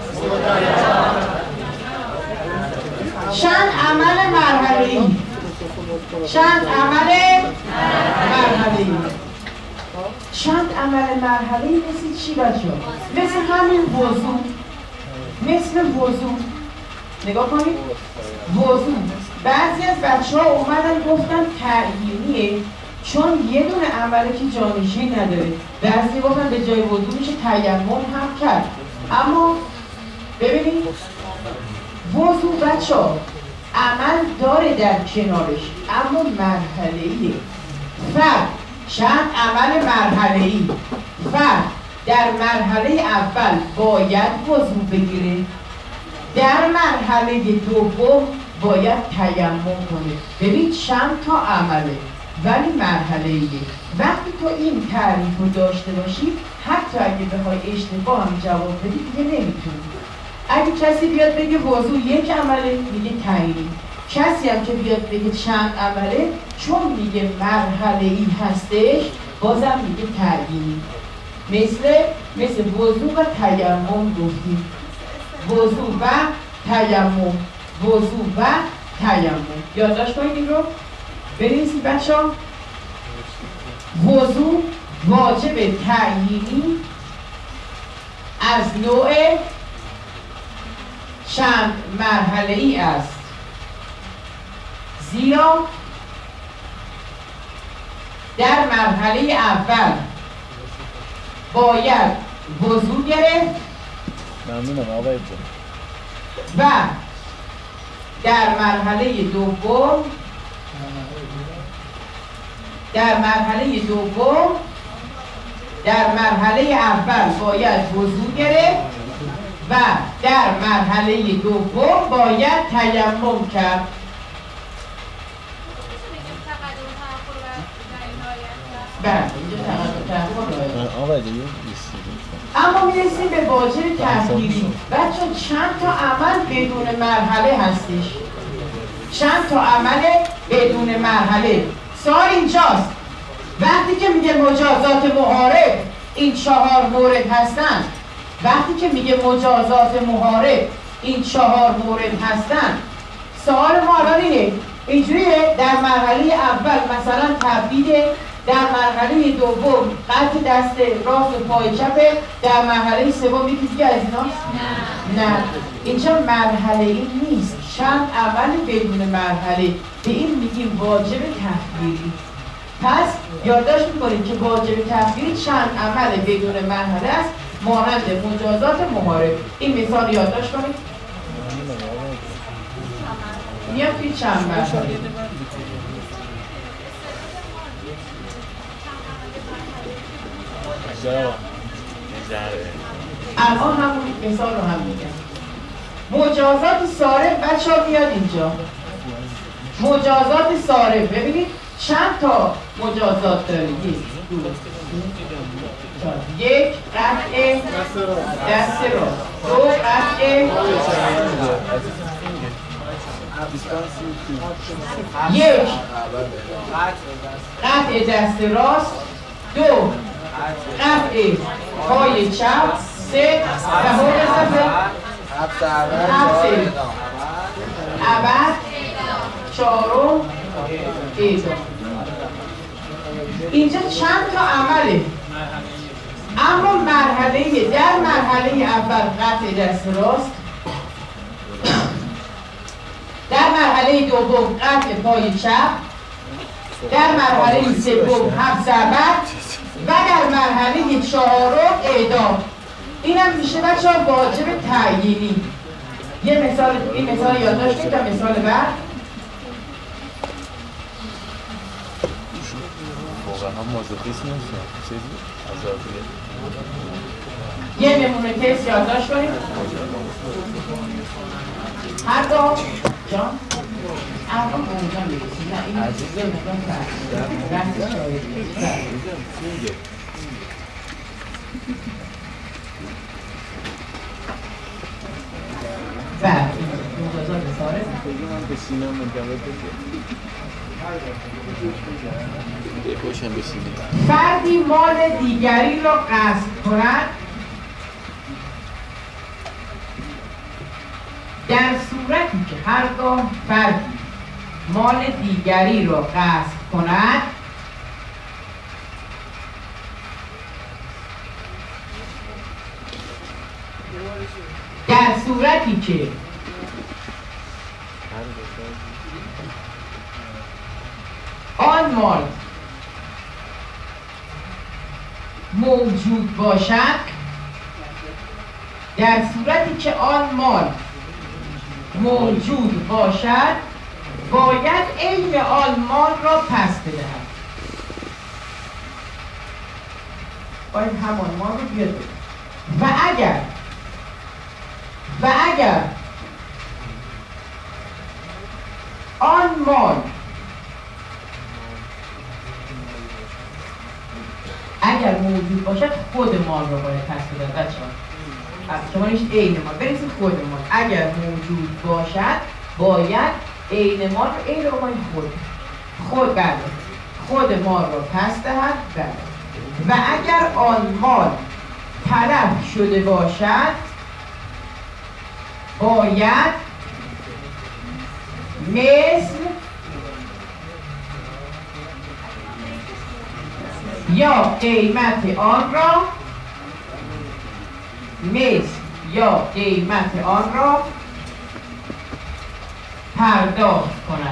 شن عمل مرحله‌ای، شن عمل مرحله‌ای. شن عمل مرحله‌ای مثل چی بچه ها؟ مثل همین وضو، مثل وضو. نگاه کنید، وضو بعضی از بچه ها اومدن گفتن تغییریه چون یه دونه عمله که جانشین نداره. بعضی گفتن به جای وضو میشه تیمم هم کرد. اما ببینید وضو بچه ها عمل داره در کنارش اما مرحله‌ایه. فرد چند عمل مرحله‌ای، فرد در مرحله اول باید وضو بگیره، در مرحله دوم باید تیمم کنه. ببین چند تا عمله ولی مرحله‌ایه. وقتی تو این تعریف رو داشته باشی حتی اگه بخوای اشتباه هم جواب بدی دیگه نمیتونی. اگه کسی بیاد بگه وضو یک عمله میگه تیمم، کسی هم که بیاد بگه چند عمله چون میگه مرحله‌ای هستش بازم میگه تیمم. مثل مثل وضو و تیمم گفتیم، وضو و تیمم، وضو و تیمم. یادداشت کنید این رو بنویسید بچه‌ها. وضو واجب تعیینی از نوع چند مرحله‌ای است، زیرا در مرحله اول باید وضو گرفت ممنونم آقای جان. و در مرحله دوم در مرحله دوم در مرحله اول باید وضو گرفت و در مرحله دوم باید تیمم کرد. بله اینجا تقدم آقای جان اما میرسیم به واجب تأخیری. بچه چند تا عمل بدون مرحله هستش، چند تا عمل بدون مرحله. سوال اینجاست وقتی که میگه مجازات محارب این چهار مورد هستن، وقتی که میگه مجازات محارب این چهار مورد هستن، سوال ما الان اینه اینجوریه در مرحله اول مثلا تبدیده، در مرحله دوم قطع دست راست و پای چپه، در مرحله سوم یکی دیگه از ایناست؟ نه نه اینجا مرحله ای نیست، چند عمل بدون مرحله، به این میگیم واجب تخییری. پس یادداشت میکنید که واجب تخییری چند عمل بدون مرحله است مانند مجازات محارب. این مثال یادداشت کنید میاد توی چند مرحله. الان همون مثال رو هم میگم. مجازات صارف بچه ها میاد اینجا. مجازات صارف ببینید چند تا مجازات داره. یک دو یک قطع دست راست، دو قطع یک قطع دست راست، دو قطع پای چپ، سه دهم صفحه حبس ابد، چهارم اعدام. اینجا چند تا عمله، اما مرحله در مرحله اول قطع دست راست، در مرحله دوم قطع پای چپ، در مرحله سوم حبس ابد و در مرحله چهارم اعدام. اینم میشه بچه‌ها واجب تعیینی. یه مثال، این مثال یادداشت کنید تا مثال بعد. یه نمونه تست یادداشت کنید. هر گاه جان الان به اونجا میرسید. نه این عزیزه نگاه کرد رفت شاید بعد مجازات بساره من به سینه منجمد بشه. فردی مال دیگری را غصب کند در صورتی که هرگاه فردی مال دیگری را غصب کند در صورتی که آن مال موجود باشد، در صورتی که آن مال موجود باشد باید عین آن مال را پس بدهد. باید همان مال رو بیاد بدهد. و اگر و اگر آن مال اگر موجود باشد خود مال رو باید پس بدهد. بچه‌ها از شما نیست عین مال برسید خود مال. اگر موجود باشد باید عین مال رو عین رو خود خود بله خود مال رو پس دهد. بله. و اگر آن مال تلف شده باشد باید مثل یا قیمت آن را مثل یا قیمت آن را پرداخت کند.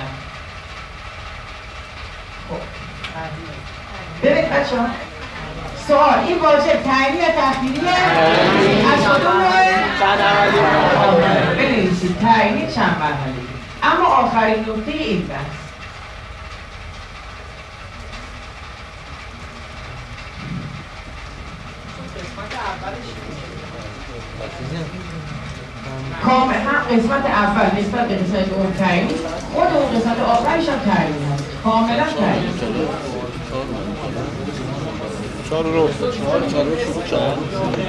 ببینید بچه ها سوال این واژه تعیین یا تخیلیه؟ از کدومه؟ چند عملی بنویسید تعیین چند مرحله. اما آخرین نکته این بحث کامل هم قسمت اول نسبت به قسمت دوم تعیین، خود اون قسمت آخرش هم تعیین هست، کاملا تعیین. چهار رو چهار چهار رو شروع چهار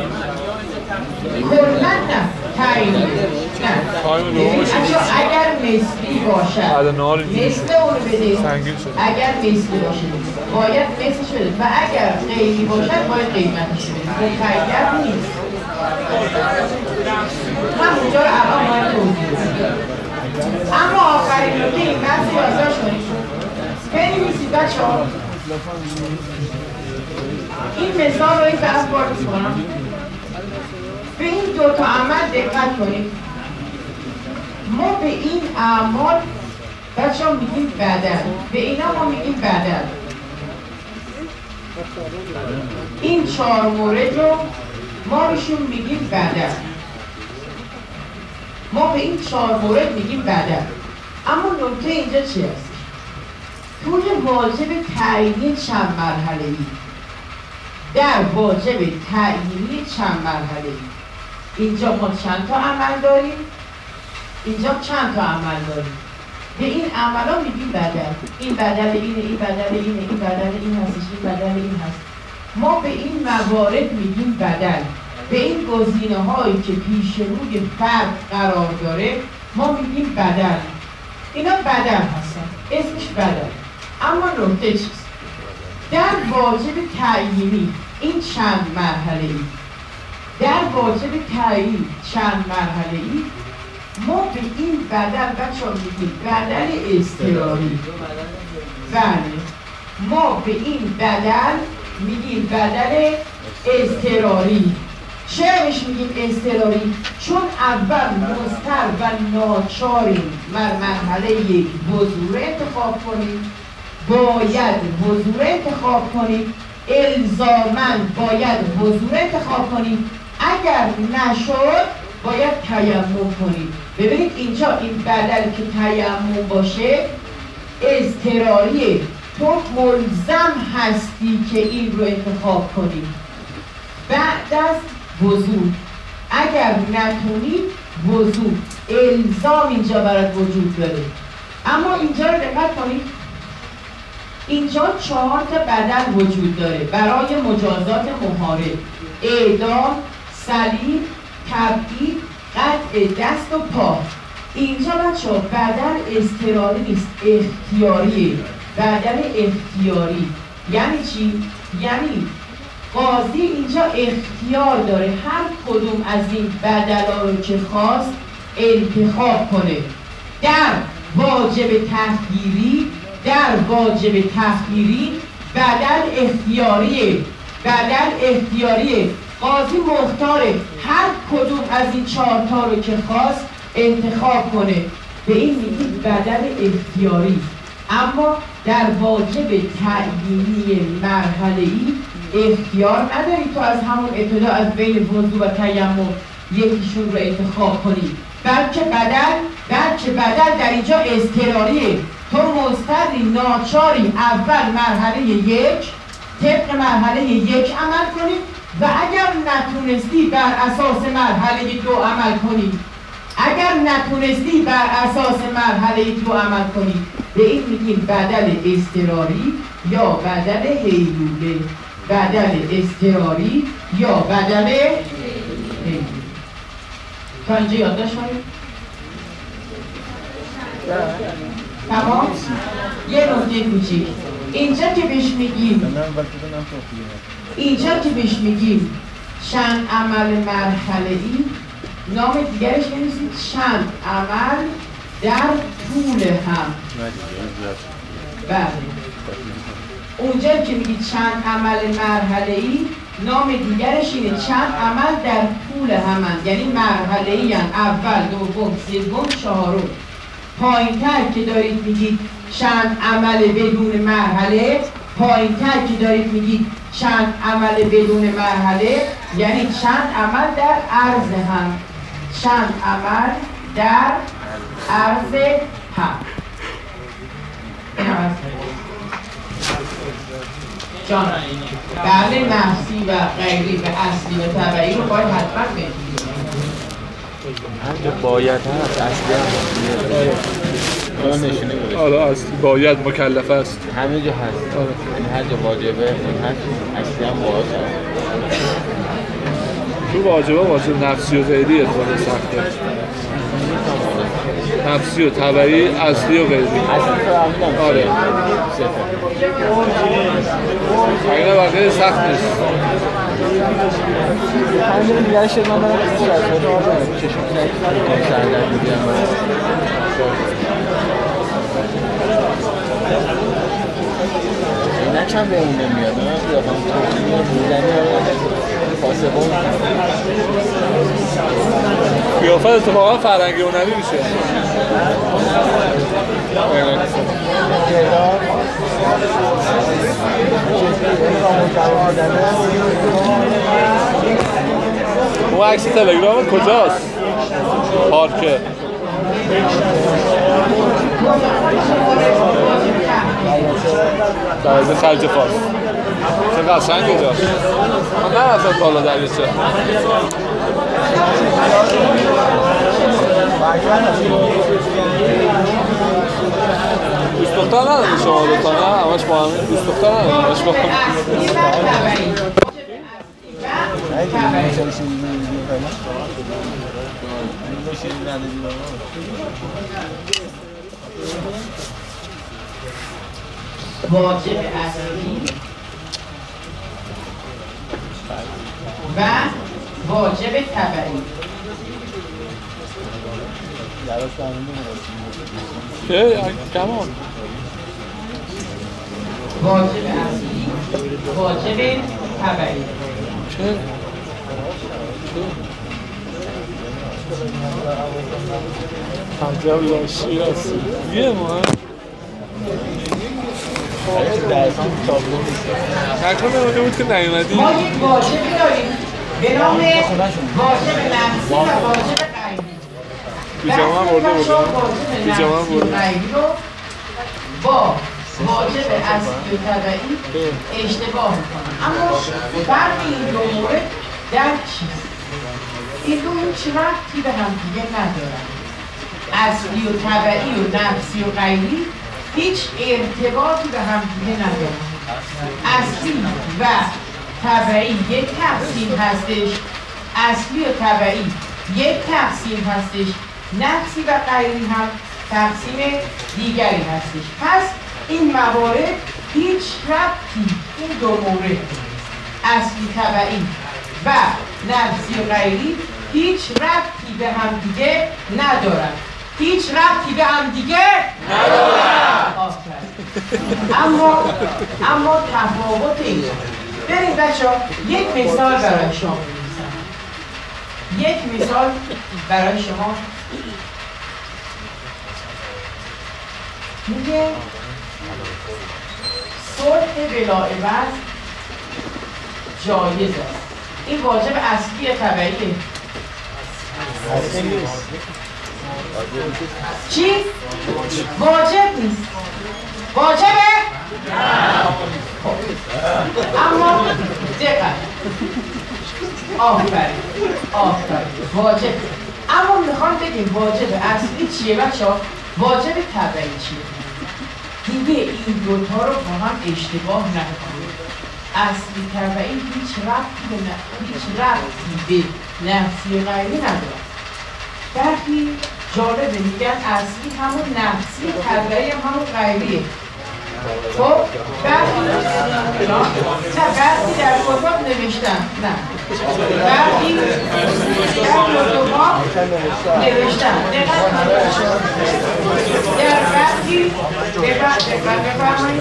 کلا نه تعیین نه اگر مثلی باشد مثل اون بده، اگر مثلی باشد باید مثلش بده و اگر غیری باشد باید قیمتش بده. مقید نیست. همونجا رو الان باید توضیح بدم. اما آخرین نکته این بحث یادداشت کنید. بنویسید بچه‌ها این مثال رو این طرف وارد کنم. به این دو تا عمل دقت کنید. ما به این اعمال بچه ها میگیم بدل، به اینا ما میگیم بدل. این چهار مورد رو ما بهشون میگیم بدل. ما به این چهار مورد میگیم بدل. اما نکته اینجا چی است؟ توی واجب تعیینی چند مرحله‌ای، در واجب تعیینی چند مرحله‌ای اینجا ما چند تا عمل داریم، اینجا چند تا عمل داریم. به این عملا میگیم بدل. این بدل اینه، این بدل اینه، این بدل این هستش، این بدل این هست. ما به این موارد میگیم بدل. به این گزینه هایی که پیش روی فرد قرار داره ما میگیم بدل. اینا بدل هستن، اسمش بدل. اما نکته چیست؟ در واجب تعیینی این چند مرحله ای در واجب تعیین چند مرحله ای ما به این بدل بچه ها میگیم بدل اضطراری. بله ما به این بدل میگیم بدل اضطراری. چرا میگیم اضطراری؟ چون اول مضطر و ناچاریم در مرحله یک حضور انتخاب کنیم، باید حضور انتخاب کنیم، الزاماً باید حضور انتخاب کنیم، اگر نشد باید تیمم کنیم. ببینید اینجا این بدل که تیمم باشه اضطراریه، تو ملزم هستی که این رو انتخاب کنی بعد از وضو. اگر نتونی وضو، الزام اینجا برات وجود داره. اما اینجا رو دقت کنید، اینجا چهار تا بدل وجود داره برای مجازات محارب: اعدام، صلیب، تبعید، قطع دست و پا. اینجا بچه ها بدل اضطراری نیست، اختیاریه. بدل اختیاری یعنی چی؟ یعنی قاضی اینجا اختیار داره هر کدوم از این بدلا رو که خواست انتخاب کنه. در واجب تخییری در واجب تخییری بدل اختیاریه. بدل اختیاریه. قاضی مختاره هر کدوم از این چهار تا رو که خواست انتخاب کنه. به این میگید بدل اختیاری. اما در واجب تعیینی مرحله‌ای اختیار نداری تو از همون ابتدا از بین وضو و تیمم یکیشون رو انتخاب کنی، بلکه بدل بلکه بدل در اینجا اضطراریه. تو مضطری، ناچاری اول مرحله یک طبق مرحله یک عمل کنی و اگر نتونستی بر اساس مرحله دو عمل کنی اگر نتونستی بر اساس مرحله دو عمل کنی به این میگیم بدل اضطراری یا بدل هیلوله. بدل اضطراری یا بدل هیلوله. تا اینجا یادداشت کنید؟ تمام؟ یه نکته کوچیک اینجا که بهش میگیم اینجا که بهش میگیم چند عمل مرحله‌ای، نام دیگرش بنویسید چند عمل در طول هم. بله اونجا که میگید چند عمل مرحله‌ای، نام دیگرش اینه چند عمل در طول همند، یعنی مرحله‌ای هستند، اول، دوم، سوم، چهارم. پایین‌تر که دارید میگید چند عمل بدون مرحله، پایین‌تر که دارید میگید چند عمل بدون مرحله، یعنی چند عمل در عرض هم. چند عمل در عرض هم. این هم جان بله نفسی و غیری و اصلی و طبعی رو باید حتما بگید. همجا باید هست، اصلی هم هست. نشونه بود. آره اصلی باید مکلف است. همه جا هست. آره. این هر جا واجبه، این هر اصلی هم باید هست. تو واجبه واجب نفسی و غیری اتفاقی سخته. نفسی و طبعی، اصلی و غیری. اصلی فهمیدم. آره. اگه بقیه سخت نیست. همین دیگه شد من دارم چشم کنم سردر میگیرم اینه چند به اون نمیاد من قیافم میزنی پاسه بون قیافت اتفاقا فرنگی هنری میشه. اون عکس تلگرامت کجاست؟ پارکه در خرج فارس چه قشنگ اینجاست. من نرفتم بالا دریاچه. دوست دختر نداری شما دوتا نه؟ همش با همین دوست دختر نداری؟ همش با همین واجب اصلی و واجب تبعی. کمان واجب اصلی، واجب تبعی. چه؟ عجب لاشی هستی یه ما نکنه اونه بود که نیومدی ما یک واجبی داریم به نام واجب نفسی و واجب غیبی. بیجامه هم برده بودم بیجامه هم برده رو با واجب اصلی و طبعی اشتباه میکنم، اما فرق این دو مورد در چیست؟ این دو هیچ ربطی به هم دیگه ندارن. اصلی و طبعی و نفسی و غیبی هیچ ارتباطی به هم دیگه ندارن. اصلی و طبعی یک تقسیم هستش، اصلی و طبعی یک تقسیم هستش، نفسی و غیبی هم تقسیم دیگری هستش. پس این موارد هیچ ربطی، این دو مورد اصلی طبعی و نفسی و غیبی هیچ ربطی به هم دیگه ندارن. هیچ ربطی به هم دیگه ندارن. آفرین. اما اما تفاوت این بریم بچه ها یک مثال برای شما بنویسم. یک مثال برای شما میگه صلح بلا عوض جایز است. این واجب اصلی یا طبعیه؟ چی؟ واجب نیست. واجبه؟ خب. اما دقت آفرین آفرین واجب. اما میخوام بگیم واجب اصلی چیه بچه ها؟ واجب طبعی چیه؟ دیگه این دوتا رو با هم اشتباه نکنید. اصلی طبعی هیچ ربطی به ن... هیچ ربطی به نفسی و غیبی نداره. برخی جالبه میگن اصلی همون نفسی، طبعی هم همون غیبیه. خب برخی نه برخی در کتاب نوشتن، نه برخی در کتاب نوشتن در برخی بفرمایید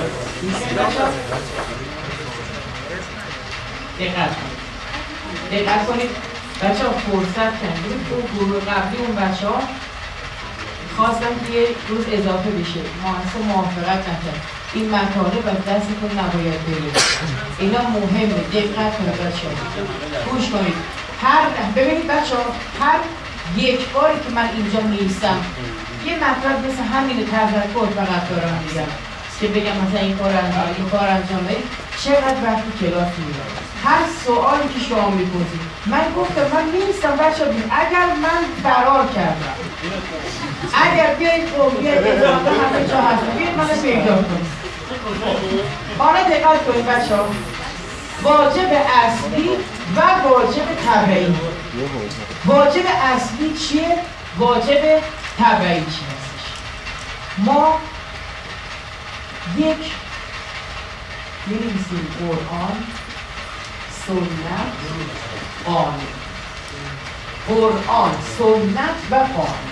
دقت کنید دقت کنید بچه ها فرصت کنید. تو گروه قبلی اون بچه ها خواستم که یه روز اضافه بشه، ما اصلا موافقت نکرد. این مطالب از دستتون نباید برید، اینا مهمه. دقت کنید بچه ها، گوش کنید. هر ببینید بچه ها هر یک باری که من اینجا میستم یه مطلب مثل همین تذکر فقط دارم میگم که بگم مثلا این کار انجام این کار انجام بدید. چقدر وقت کلاس میدم، هر سوالی که شما میپرسید من گفتم من نیستم بچه ها. اگر من فرار کردم، اگر بیایید خب بیایید اضافه همه جا هستم بیایید من پیدا کنید. حالا دقت کنید بچه ها، واجب اصلی و واجب طبعی. واجب اصلی چیه؟ واجب طبعی چیه هستش؟ ما یک می‌نویسیم قرآن، سنت، قانون. قرآن، سنت و قانون.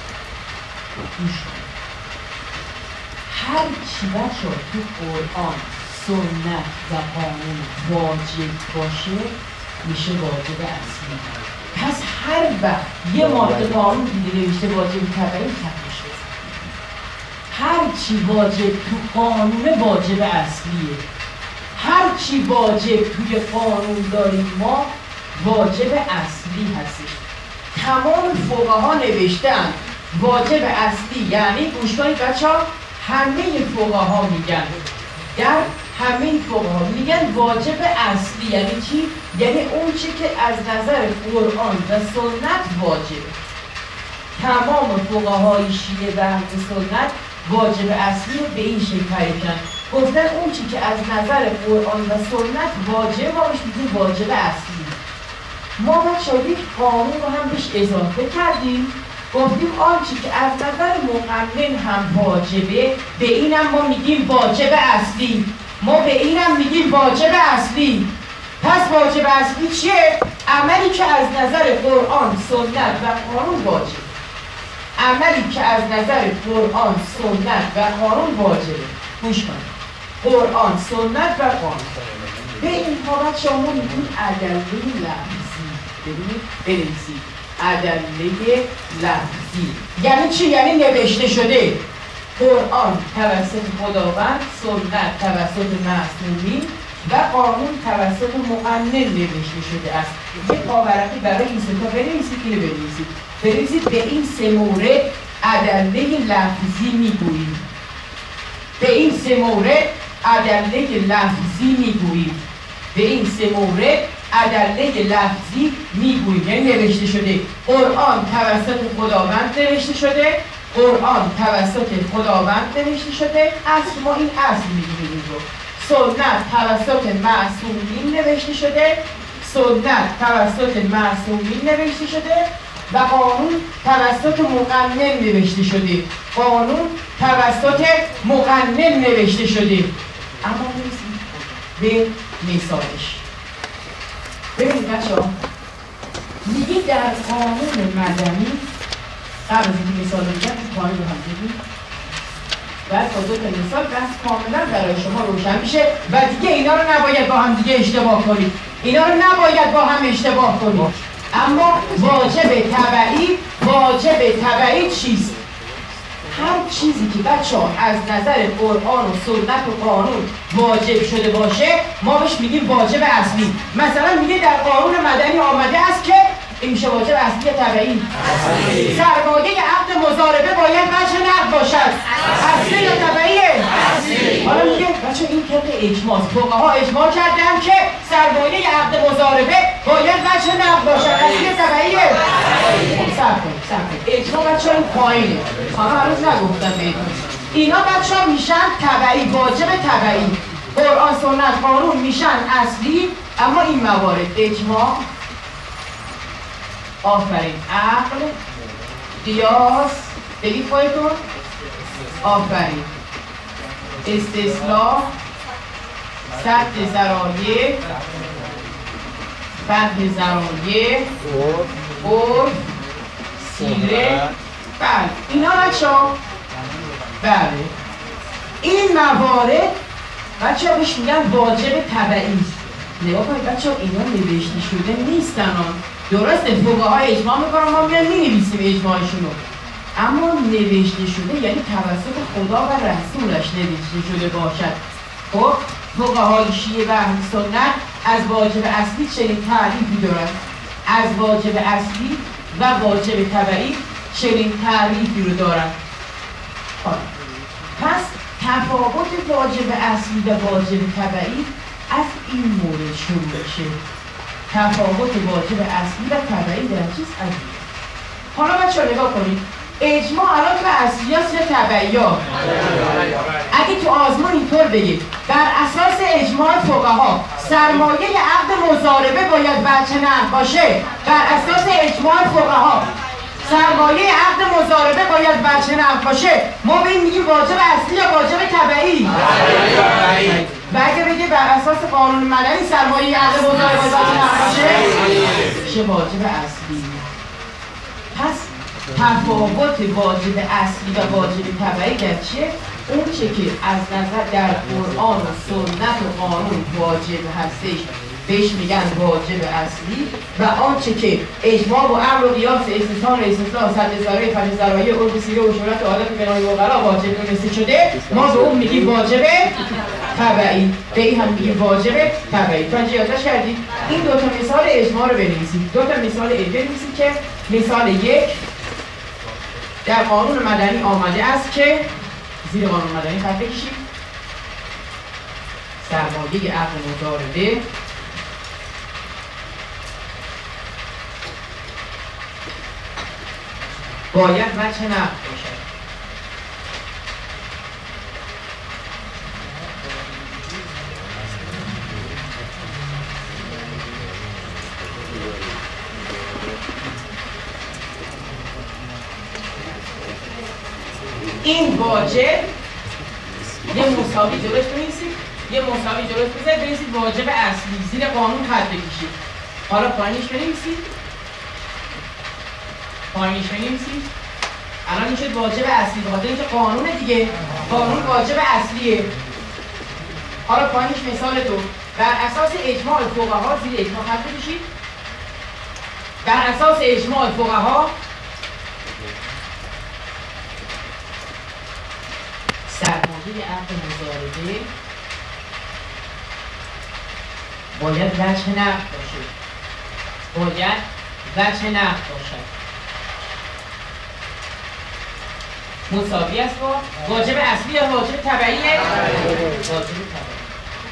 هر چی بچه تو قرآن، سنت و قانون واجب باشه میشه واجب اصلی. پس هر وقت یه ماده قانون دیگه نوشته واجب طبعی تقریش بزن. هر چی واجب تو قانون واجب اصلیه. هر چی واجب توی قانون داریم ما واجب اصلی هستش. تمام فقها نوشتن واجب اصلی یعنی گوش کنید بچه ها، همه فقها میگن در همه فقها میگن واجب اصلی یعنی چی؟ یعنی اون چی که از نظر قرآن و سنت واجبه. تمام فقهای شیعه و اهل سنت واجب اصلی رو به این شکل تعریف کردن، گفتن اون چی که از نظر قرآن و سنت واجب ما بهش میگیم واجب اصلی. ما بچه‌ها یک قانون رو هم بهش اضافه کردیم گفتیم آنچه که از نظر مقنن هم واجبه به اینم ما میگیم واجب اصلی. ما به اینم میگیم واجب اصلی. پس واجب اصلی چیه؟ عملی که از نظر قرآن، سنت و قانون واجب. عملی که از نظر قرآن، سنت و قانون واجبه. گوش کنید. قرآن، سنت و قانون. به این حالت شما میگید ادله لفظی. ببینید بنویسید. ادله لفظی. یعنی چی؟ یعنی نوشته شده. قرآن توسط خداوند، سنت توسط معصومین و قانون توسط مقنن نوشته شده است. یک پاورقی برای این سه تا بنویسید، اینو بنویسید. بنویسید به این سه مورد ادله لفظی میگوییم. به این سه مورد ادله لفظی میگوییم. به این سه مورد ادله لفظی میگوییم. یعنی نوشته شده. قرآن توسط خداوند نوشته شده. قرآن توسط خداوند نوشته شده. اصل ما این اصل میگیم رو. سنت توسط معصومین نوشته شده. سنت توسط معصومین نوشته شده و قانون توسط مقنن نوشته شده. قانون توسط مقنن نوشته شده. اما برسیم به مثالش. ببینید بچه‌ها، میگه در قانون مدنی، قبل از اینکه مثال رو بگم پایین رو هم بگیم بعد با دو تا مثال بس کاملا برای شما روشن میشه و دیگه اینا رو نباید با هم دیگه اشتباه کنید. اینا رو نباید با هم اشتباه کنید. اما واجب تبعی، واجب تبعی چیست؟ هر چیزی که بچه‌ها از نظر قرآن و سنت و قانون واجب شده باشه ما بهش میگیم واجب اصلی. مثلا میگه در قانون مدنی آمده است که این میشه واجب اصلی یا تبعی؟ سرمایه عقد مضاربه باید وجه نقد باشد. اصلی یا تبعیه؟ حالا میگه بچه این طبق اجماع، فقها اجماع کردن که سرمایه عقد مضاربه باید وجه نقد باشد. اصلی یا تبعیه؟ صبر کنید صبر کنید. اجماع بچه این پایینه. حالا هنوز نگفتم بهتون. اینا بچه ها میشن تبعی، واجب تبعی. قرآن، سنت، قانون میشن اصلی. اما این موارد اجماع، آفرین، عقل، قیاس، بگید خواهیتون، آفرین، استصلاح، سد ذرایع، فتح ذرایع، عرف، سیره، بله اینا بچه‌ها، بله این موارد بچه‌ها بهش میگن واجب تبعی. نگاه کنید بچه‌ها اینا نوشته شده نیستن. درسته فقها اجماع میکنن ما میان مینویسیم اجماعشون رو، اما نوشته شده یعنی توسط خدا و رسولش نوشته شده باشد. خب فقهای شیعه و اهل سنت از واجب اصلی چنین تعریفی دارند. از واجب اصلی و واجب تبعی چنین تعریفی رو دارند. پس تفاوت واجب اصلی و واجب تبعی از این مورد شروع میشه. تفاوت واجب اصلی و تبعی در چیز از این. حالا بچه‌ها نگاه کنید. اجماع الان تو اصلیاست یا تبعیات؟ اگه تو آزمون اینطور بگید بر اساس اجماع فقها سرمایه عقد مضاربه باید وجه نقد باشه، بر اساس اجماع فقها سرمایه عقد مضاربه باید وجه نقد باشه، ما به این میگیم واجب اصلی یا واجب تبعی؟ و اگه بگه بر اساس قانون مدنی سرمایه عقد مضاربه باید وجه نقد باشه میشه واجب اصلی. پس تفاوت واجب اصلی و واجب تبعی در چیه؟ اون چه که از نظر در قرآن و سنت و قانون واجب هستش بهش میگن واجب اصلی و آنچه که اجماع و امر و قیاس استثناء و استثناء سد ذرایع فتح ذرایع عرف سیره و شهرت و عادت بنای وقلا واجب دونسته شده ما به اون میگیم واجب تبعی. به این هم میگیم واجب تبعی. تا اینجا یادداشت کردید؟ این دو تا مثال اجماع رو بنویسید. دو تا مثال اجماع بنویسید که مثال یک در قانون مدنی آمده است که زیر قانون مدنی خط بکشید سرمایه عقد مضاربه باید وجه نقد باشد. این واجب یه مساوی جلوش بنویسید، یه مساوی جلوش بذارید بنویسید واجب اصلی زیر قانون خط بکشید. حالا پایینش بنویسید، پایینش بنویسید. الان این شد واجب اصلی بخاطر اینکه قانون دیگه، قانون واجب اصلیه. حالا پایینش مثال دو، بر اساس اجماع فقها زیر اجماع خط بکشید. بر اساس اجماع فقها سرمایه عقد مضاربه باید وجه نقد باشه، باید وجه نقد باشد، مساوی است با واجب اصلی یا واجب تبعیه؟ واجب تبعی.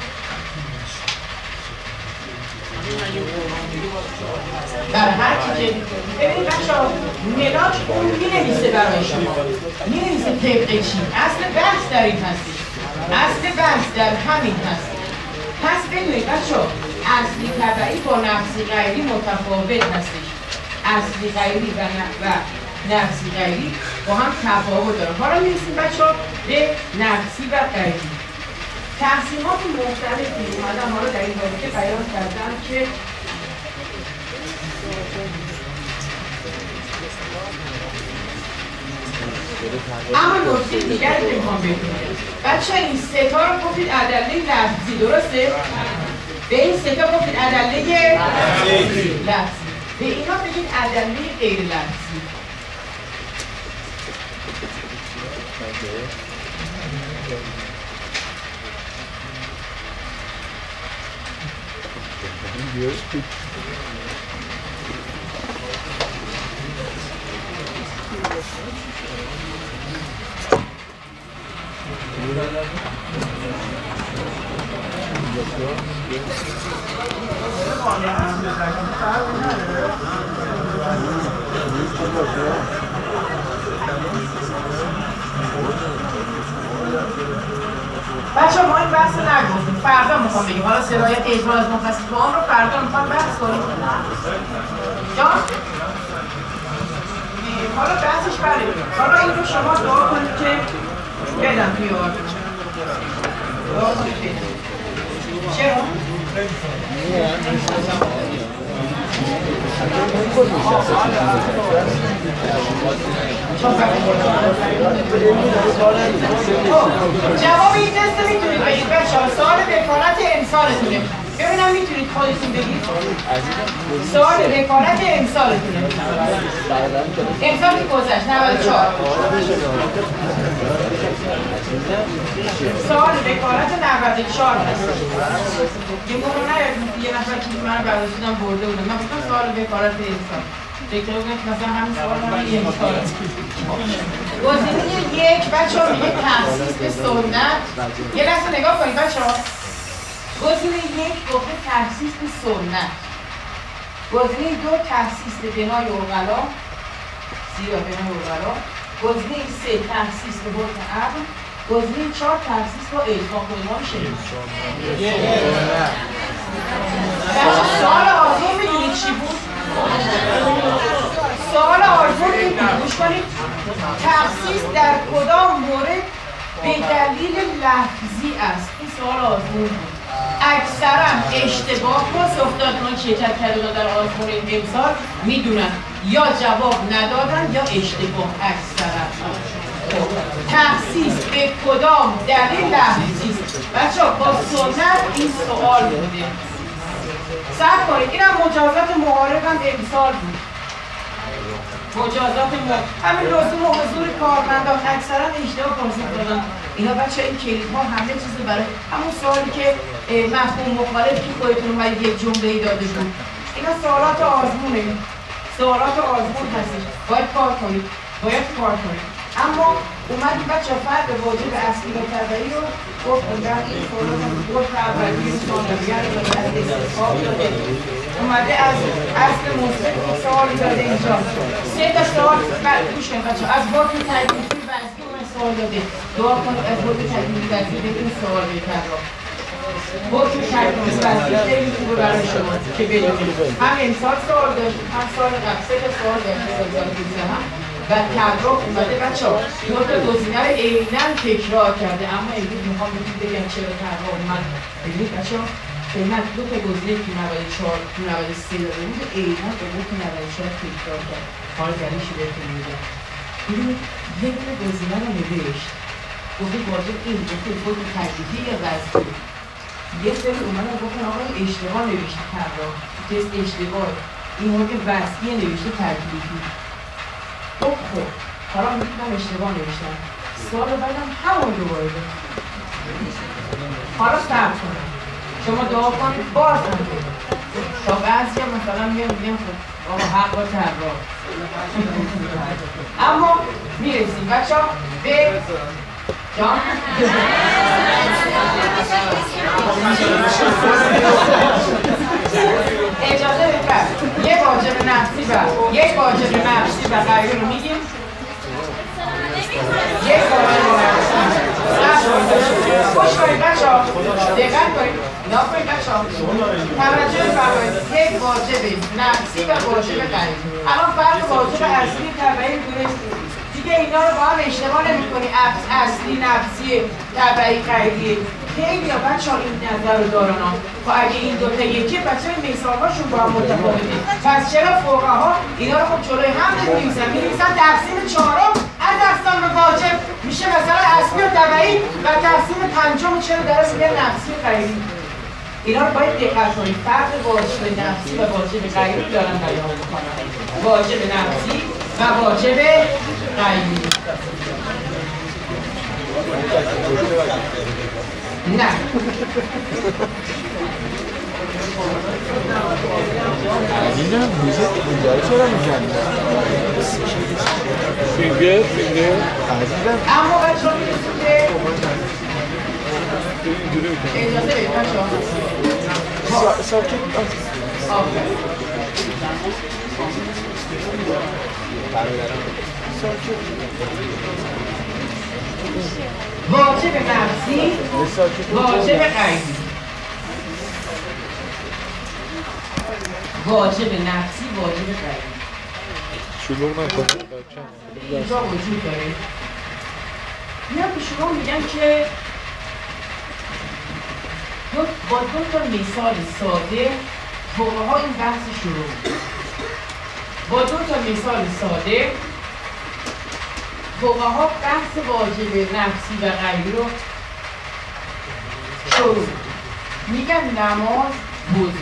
در هر چی که ببینید بچه‌ها ملاک اون می‌نویسه برای شما، می‌نویسه طبق چی؟ اصل بحث در این هستش، اصل بحث در همین هست. پس ببینید بچه‌ها اصلی تبعی با نفسی غیری متفاوت هستش. اصلی غیری و, و نفسی غیری با هم تفاوت دارن. حالا می‌رسیم بچه‌ها به نفسی و غیری. تقسیمات مختلفی اومدن حالا در این رابطه بیان کردن که اما نکته دیگری که میخوام بگم بچه این سه تا رو گفتید ادله لفظی، درسته؟ به این سه تا گفتید ادله لفظی، به اینا بگید ادله غیر لفظی. بچه ما این بحث رو نگفتیم، فردا میخوام بگیم. حالا سرایت اجماع از مخصص با هم رو فردا میخوام بحث کنیم. جان؟ حالا بحثش بریم. حالا این رو شما دعا کنید که بدم توی آرد. دعا کنید بدم. چرا؟ جواب این تست میتونید بگید بچه‌ها، سوال وکالت امسالتونه. ببینم میتونید خودتون بگید سوال وکالت امسالتونه. امسال که گذشت نود و چهار. سوال وکالت نود و چهار هست. یه موقع نیاد یه نفر که من رو برداشتیدم برده بودم. من گفتم سوال وکالت امسال. فکر بودم که مثلا همین سوال رو یه امسال هست. گزینه یک بچه‌ها میگه تخصیص به سنت. یه لحظه نگاه کنید بچه‌ها. گزینه یک گفته تخصیص به سنت. گزینه دو تخصیص به بنای عقلا، زیرا بنای عقلا. گزینه سه تخصیص به حکم عقل. گزینه چهار تخصیص با اجماع. کدوم میشه؟ سوال آزمون میدونید چی بود؟ سوال آزمون میدونید گوش کنید. تخصیص در کدام مورد به دلیل لفظی است؟ این سوال آزمون بود. اکثرا اشتباه پاسخ دادن که شرکت کردن در آزمون امسال میدونن یا جواب ندادن یا اشتباه. اکثرا تخصیص به کدام دلیل لفظی است؟ بچه‌ها با سنت این سوال بوده. صبر کنید، اینم مجازات معارفند امسال بود. مجازات ما همین رسوم و حضور کارمندان اکثرا اشتباه پاسخ دادن. اینا بچه این کلیدها همه چیز برای همون سوالی که مفهوم مخالف که خودتون اومدید یک جمله‌ای داده بود. اینا سوالات آزمونه، سوالات آزمون هستش. باید کار کنید، باید کار کنید. اما اومدیم بچه فرق واجب اصلی و تبعی رو گفتیم در این سوالات هم گفت اولی ثانویه رو از استثبات داده. اومده از اصل مثبت سوالی داده اینجا. سه تا سوال بعد گوش کنید بچه از واقع تکلیفی وضعی اون سوال داده. دعا کنید از واقع تکلیفی وضعی به این سوال بهتر را. واقع تکلیفی وضعی خیلی خوبه برای شما که بدونید. هم امسال سوال داشت، هم سال قبل سه تا سوال داشت. و طراح اومده بچه‌ها دو تا گزینه رو عیناً تکرار کرده، اما امروز میخوام بهتون بگم چرا طراح اومد. ببینید بچه‌ها من دو تا گزینه تو نود و چهار تو نود و سه داده بود عیناً به تو نود و چهار تکرار کرد. حالا دلیلش بهتون میگم. ببینید یه دونه گزینه رو نوشت، گفت واجب این گفت خود تکلیفی یا وظیفی. یه سری اومدن گفتن آقا اشتباه نوشته طراح، تست اشتباه، این موقع وصفی نوشته تکلیفی. خب خب حالا میگید من اشتباه نوشتم، سال بعدم همون دوباره بگم. حالا صبر کنم شما دعا کنید باز هم بگم تا بعضی هم مثلا میگم میگم خب آقا حق با طراح. اما میرسیم بچه ها به جان اجازه بفرد یک واجب نفسی و یک واجب نفسی و غیره رو میگیم. یک واجب نفسی خوش کنید بچه ها، دقت کنید ناب کنید بچه ها، توجه فرمایید. یک واجب نفسی و واجب غیره. الان فرق واجب اصلی تبعی دونستید دیگه، اینا رو با هم اشتباه نمی کنی. اصلی نفسی تبعی غیره. خیلی ها بچه ها این نظر رو دارن ها، خب اگه این دوتا یکی پس این مثال هاشون با هم متفاوته، پس چرا فقها اینا رو خب جلوی هم نمی‌نویسن؟ می‌نویسن تقسیم چهارم از اقسام واجب میشه مثلا اصلی و تبعی و تقسیم پنجم چرا درست میگن نفسی و غیری. اینا رو باید دقت کنید. فرق واجب نفسی و واجب غیری دارن بیان می‌کنن. واجب نفسی و واجب غیری. نه اینجا میشه اینجا چرا میکنی؟ فینگر فینگر اما بچه ها میرسیم که اجازه بید بچه ها ساکت واجب نفسی واجب غیری. واجب نفسی واجب غیری شلوغ نکنید اینجا وجود داره. میان به شما میگن که دو با دو تا مثال ساده فقها این بحث شروع. با دو تا مثال ساده فقها بحث واجب نفسی و غیری رو شروع میگن. نماز وضو.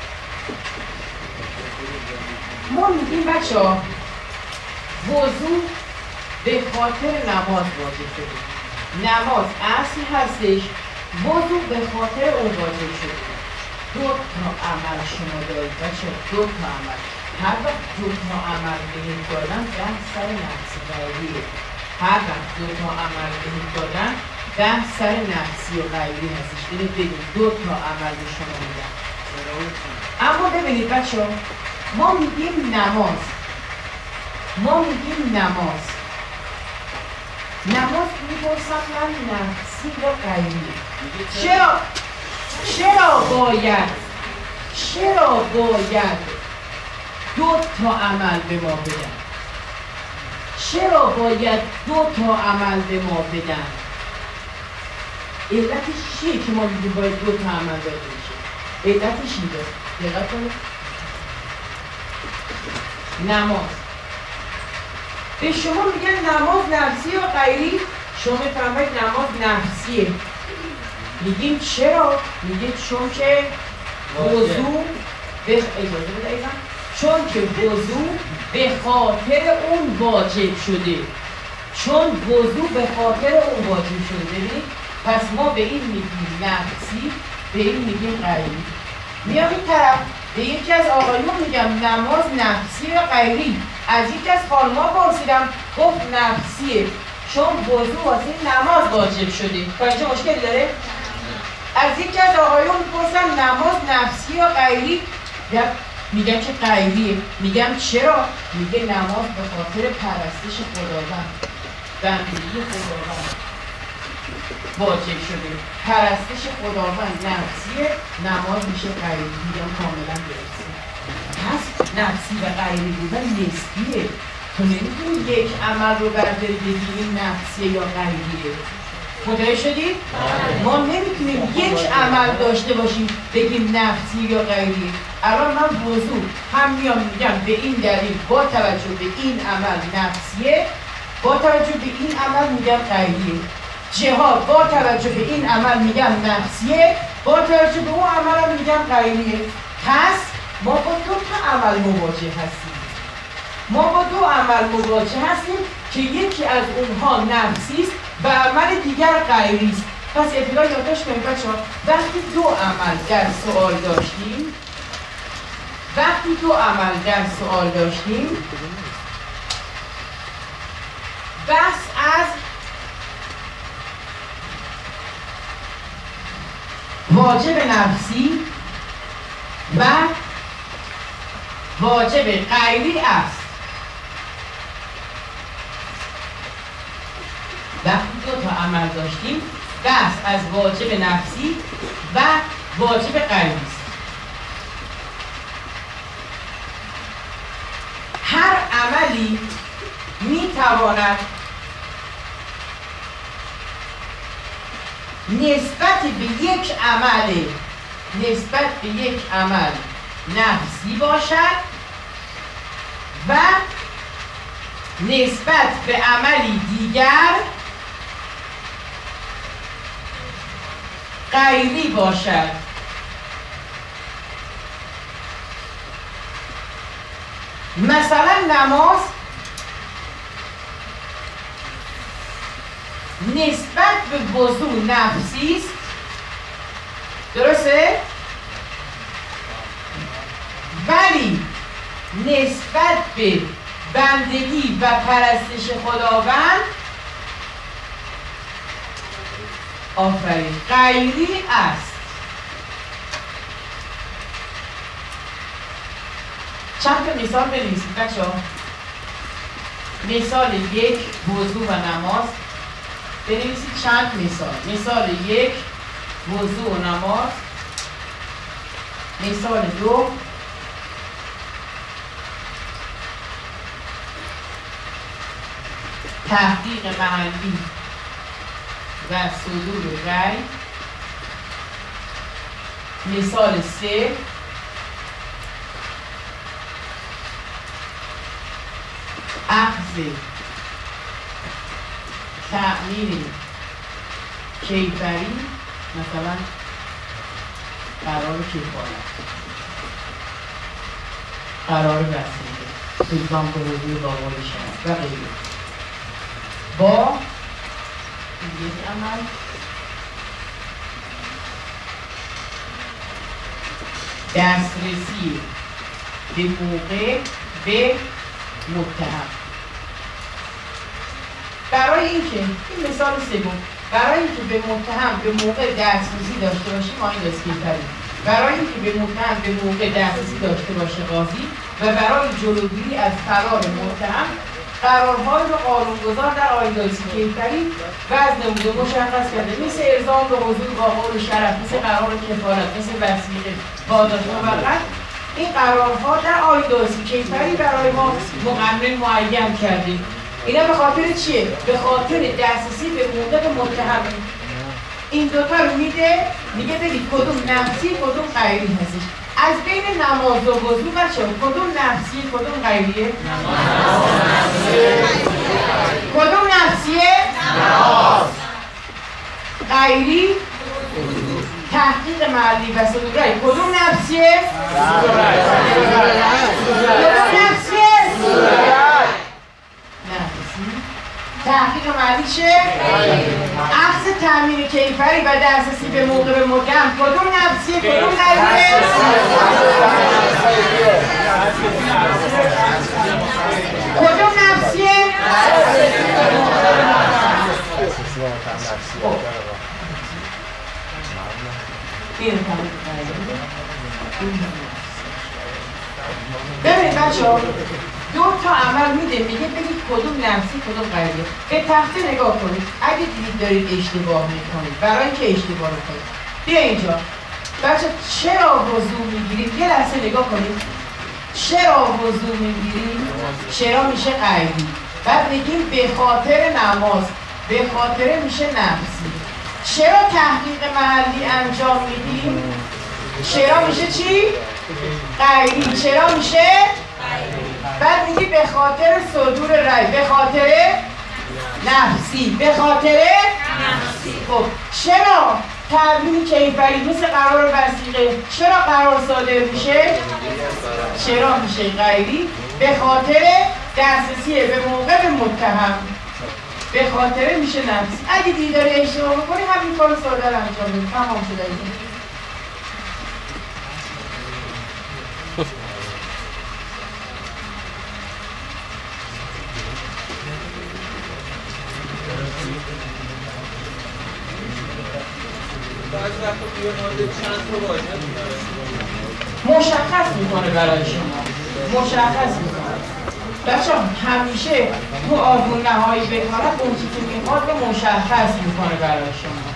ما میگیم بچه ها وضو به خاطر نماز واجب شده. نماز اصل هستش، وضو به خاطر اون واجب شده. دو تا عمل شما دارید بچه ها، دو تا عمل. هر وقت دو تا عمل بهید دادن ده سر نفسی غیریه. هر وقت دو تا عمل بهید دادن ده سر نفسی و غیری هستش. اینو بگید دو تا عمل به شما میدن. اما ببینید بچه ها ما میگیم نماز ما میگیم نماز نماز میپرسم من نفسی و غیری. چرا چرا باید چرا باید دو تا عمل به ما بدن؟ چرا باید دو تا عمل به ما بدن؟ علتش چیه که ما میگیم باید دو تا عمل داده بشه؟ علتش اینجا دقت کنید. نماز به شما میگن نماز نفسی و غیری، شما میفرمایید نماز نفسیه. میگیم چرا؟ میگه چون که وضو به اجازه بدهید چون که وضو به خاطر اون واجب شده. چون وضو به خاطر اون واجب شده. ببینید پس ما به این میگیم نفسی، به این میگیم غیری. میام این طرف به یکی از آقایون میگم نماز نفسی و غیری. از یکی از خانم‌ها پرسیدم گفت نفسیه چون وضو واسه نماز واجب شده. تا اینجا مشکل داره؟ از یکی از آقایون پرسیدم نماز نفسی و غیری، میگم که غیریه. میگم چرا؟ میگه نماز به خاطر پرستش خداوند، بندگی خداوند واجب شده. پرستش خداوند نفسیه، نماز میشه غیری. میگم کاملا درسته. پس نفسی و غیری بودن نسبیه. تو نمیتونی یک عمل رو برداری بگیری نفسیه یا غیریه. متوجه شدید؟ ما نمیتونیم یک عمل داشته باشیم بگیم نفسی یا غیریه. الان من وضو هم میام میگم به این دلیل با توجه به این عمل نفسیه، با توجه به این عمل میگم غیریه. جهاد با توجه به این عمل میگم نفسیه، با توجه به اون عمل میگم غیریه. پس ما با دو تا عمل مواجه هستیم. ما با دو عمل مواجه هستیم که یکی از اونها نفسی است و عمل دیگر غیری است. پس ابتدا یادداشت کنید بچه‌ها، وقتی دو عمل در سوال داشتیم وقتی دو عمل در سوال داشتیم بحث از واجب نفسی و واجب غیری است. وقتی دو تا عمل داشتیم بحث از واجب نفسی و واجب غیری است. هر عملی میتواند نسبت به یک عمل نسبت به یک عمل نفسی باشد و نسبت به عملی دیگر غیری باشد. مثلا نماز نسبت به وضو نفسی است، درسته؟ ولی نسبت به بندگی و پرستش خداوند آفرین غیری است. چند تا مثال بنویسید بچه‌ها. مثال یک وضو و نماز بنویسید. چند مثال. مثال یک وضو و نماز. مثال دو تحقیق محلی و صدور رأی. مثال سه اخذ تأمین کیفری، مثلا قرار کفایت، قرار وسیله، الزام به حضور با قول شما و غیره. با یک عمل دسترسی به موقع به متهم. برای اینکه این مثال سوم، برای اینکه به متهم به موقع دسترسی داشته باشیم آیین دستگیرتری، برای اینکه به متهم به موقع دسترسی داشته باشه قاضی و برای جلوگیری از فرار متهم قرارهای رو قانونگذار در آیین دستگیرتری وضع نموده مشخص کرده، مثل الزام به حضور با قول شرف، مثل قرار کفالت، مثل وثیقه، پاداش موقت. این قرارها در آیین دستگیرتری برای ما مقنن معین کردیم. اینا به خاطر چیه؟ به خاطر دسترسی به موقع به متهم. این دوتا رو میده، میگه ببین کدوم نفسی کدوم غیری هستش. از بین نماز و وضو بچه کدوم نفسی کدوم غیریه؟ کدوم نفسیه؟ نماز. غیری؟ تحقیق محلی و صدور رأی. کدوم نفسیه؟ کدوم نفسیه؟ تحقیق محلی چه؟ اخذ تأمین کیفری و دسترسی به موقع به متهم. کدوم نفسیه کدوم غیریه؟ کدوم نفسیه؟ ببینید بچه‌ها دو تا عمل میده، میگه بگید کدوم نفسی کدوم غیریه. به تخته نگاه کنید. اگه دیدید دارید اشتباه میکنید، برای اینکه اشتباه میکنید بیا اینجا. بچه چرا وضو میگیرید؟ یه لحظه نگاه کنید. چرا وضو میگیریم؟ چرا میشه غیبی. بعد میگیم به خاطر نماز، به خاطر میشه نفسی. چرا تحقیق محلی انجام میدیم؟ چرا میشه چی؟ غیبی. چرا میشه؟ بعد میگی به خاطر صدور رأی، به خاطر نفسی، به خاطر نفسی. خب چرا تعبیر کیفری مثل قرار وثیقه چرا قرار صادر میشه؟ چرا میشه غیری؟ به خاطر دسترسی به موقع به متهم، به خاطر میشه نفسی. اگه دیگه داری اشتباه بکنی همین کار ساده رو انجام بدی. تمام شده این. مشخص میکنه برای شما، مشخص میکنه. بچه همیشه تو آزمون نهایی بکنه اون چیزی که میخواد رو مشخص میکنه برای شما.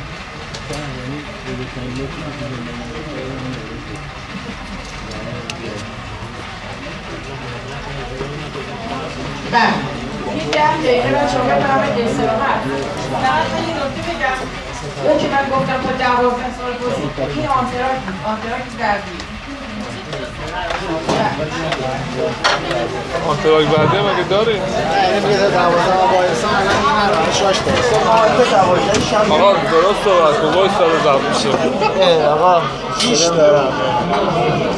بله این ده دقیقه بچه ها بفرمایید استراحت. فقط من یه نکته بگم، اون که من گفتم تا دوازده سال پرسید این آنتراک بود، آنتراک دردی. آنتراک بعدی هم اگه داره؟ نه این بیده دوازده و بایستان الان این هر شاش داره. آقا درست صحبت کن، وایس داره ضبط میشه. آقا شیش دارم.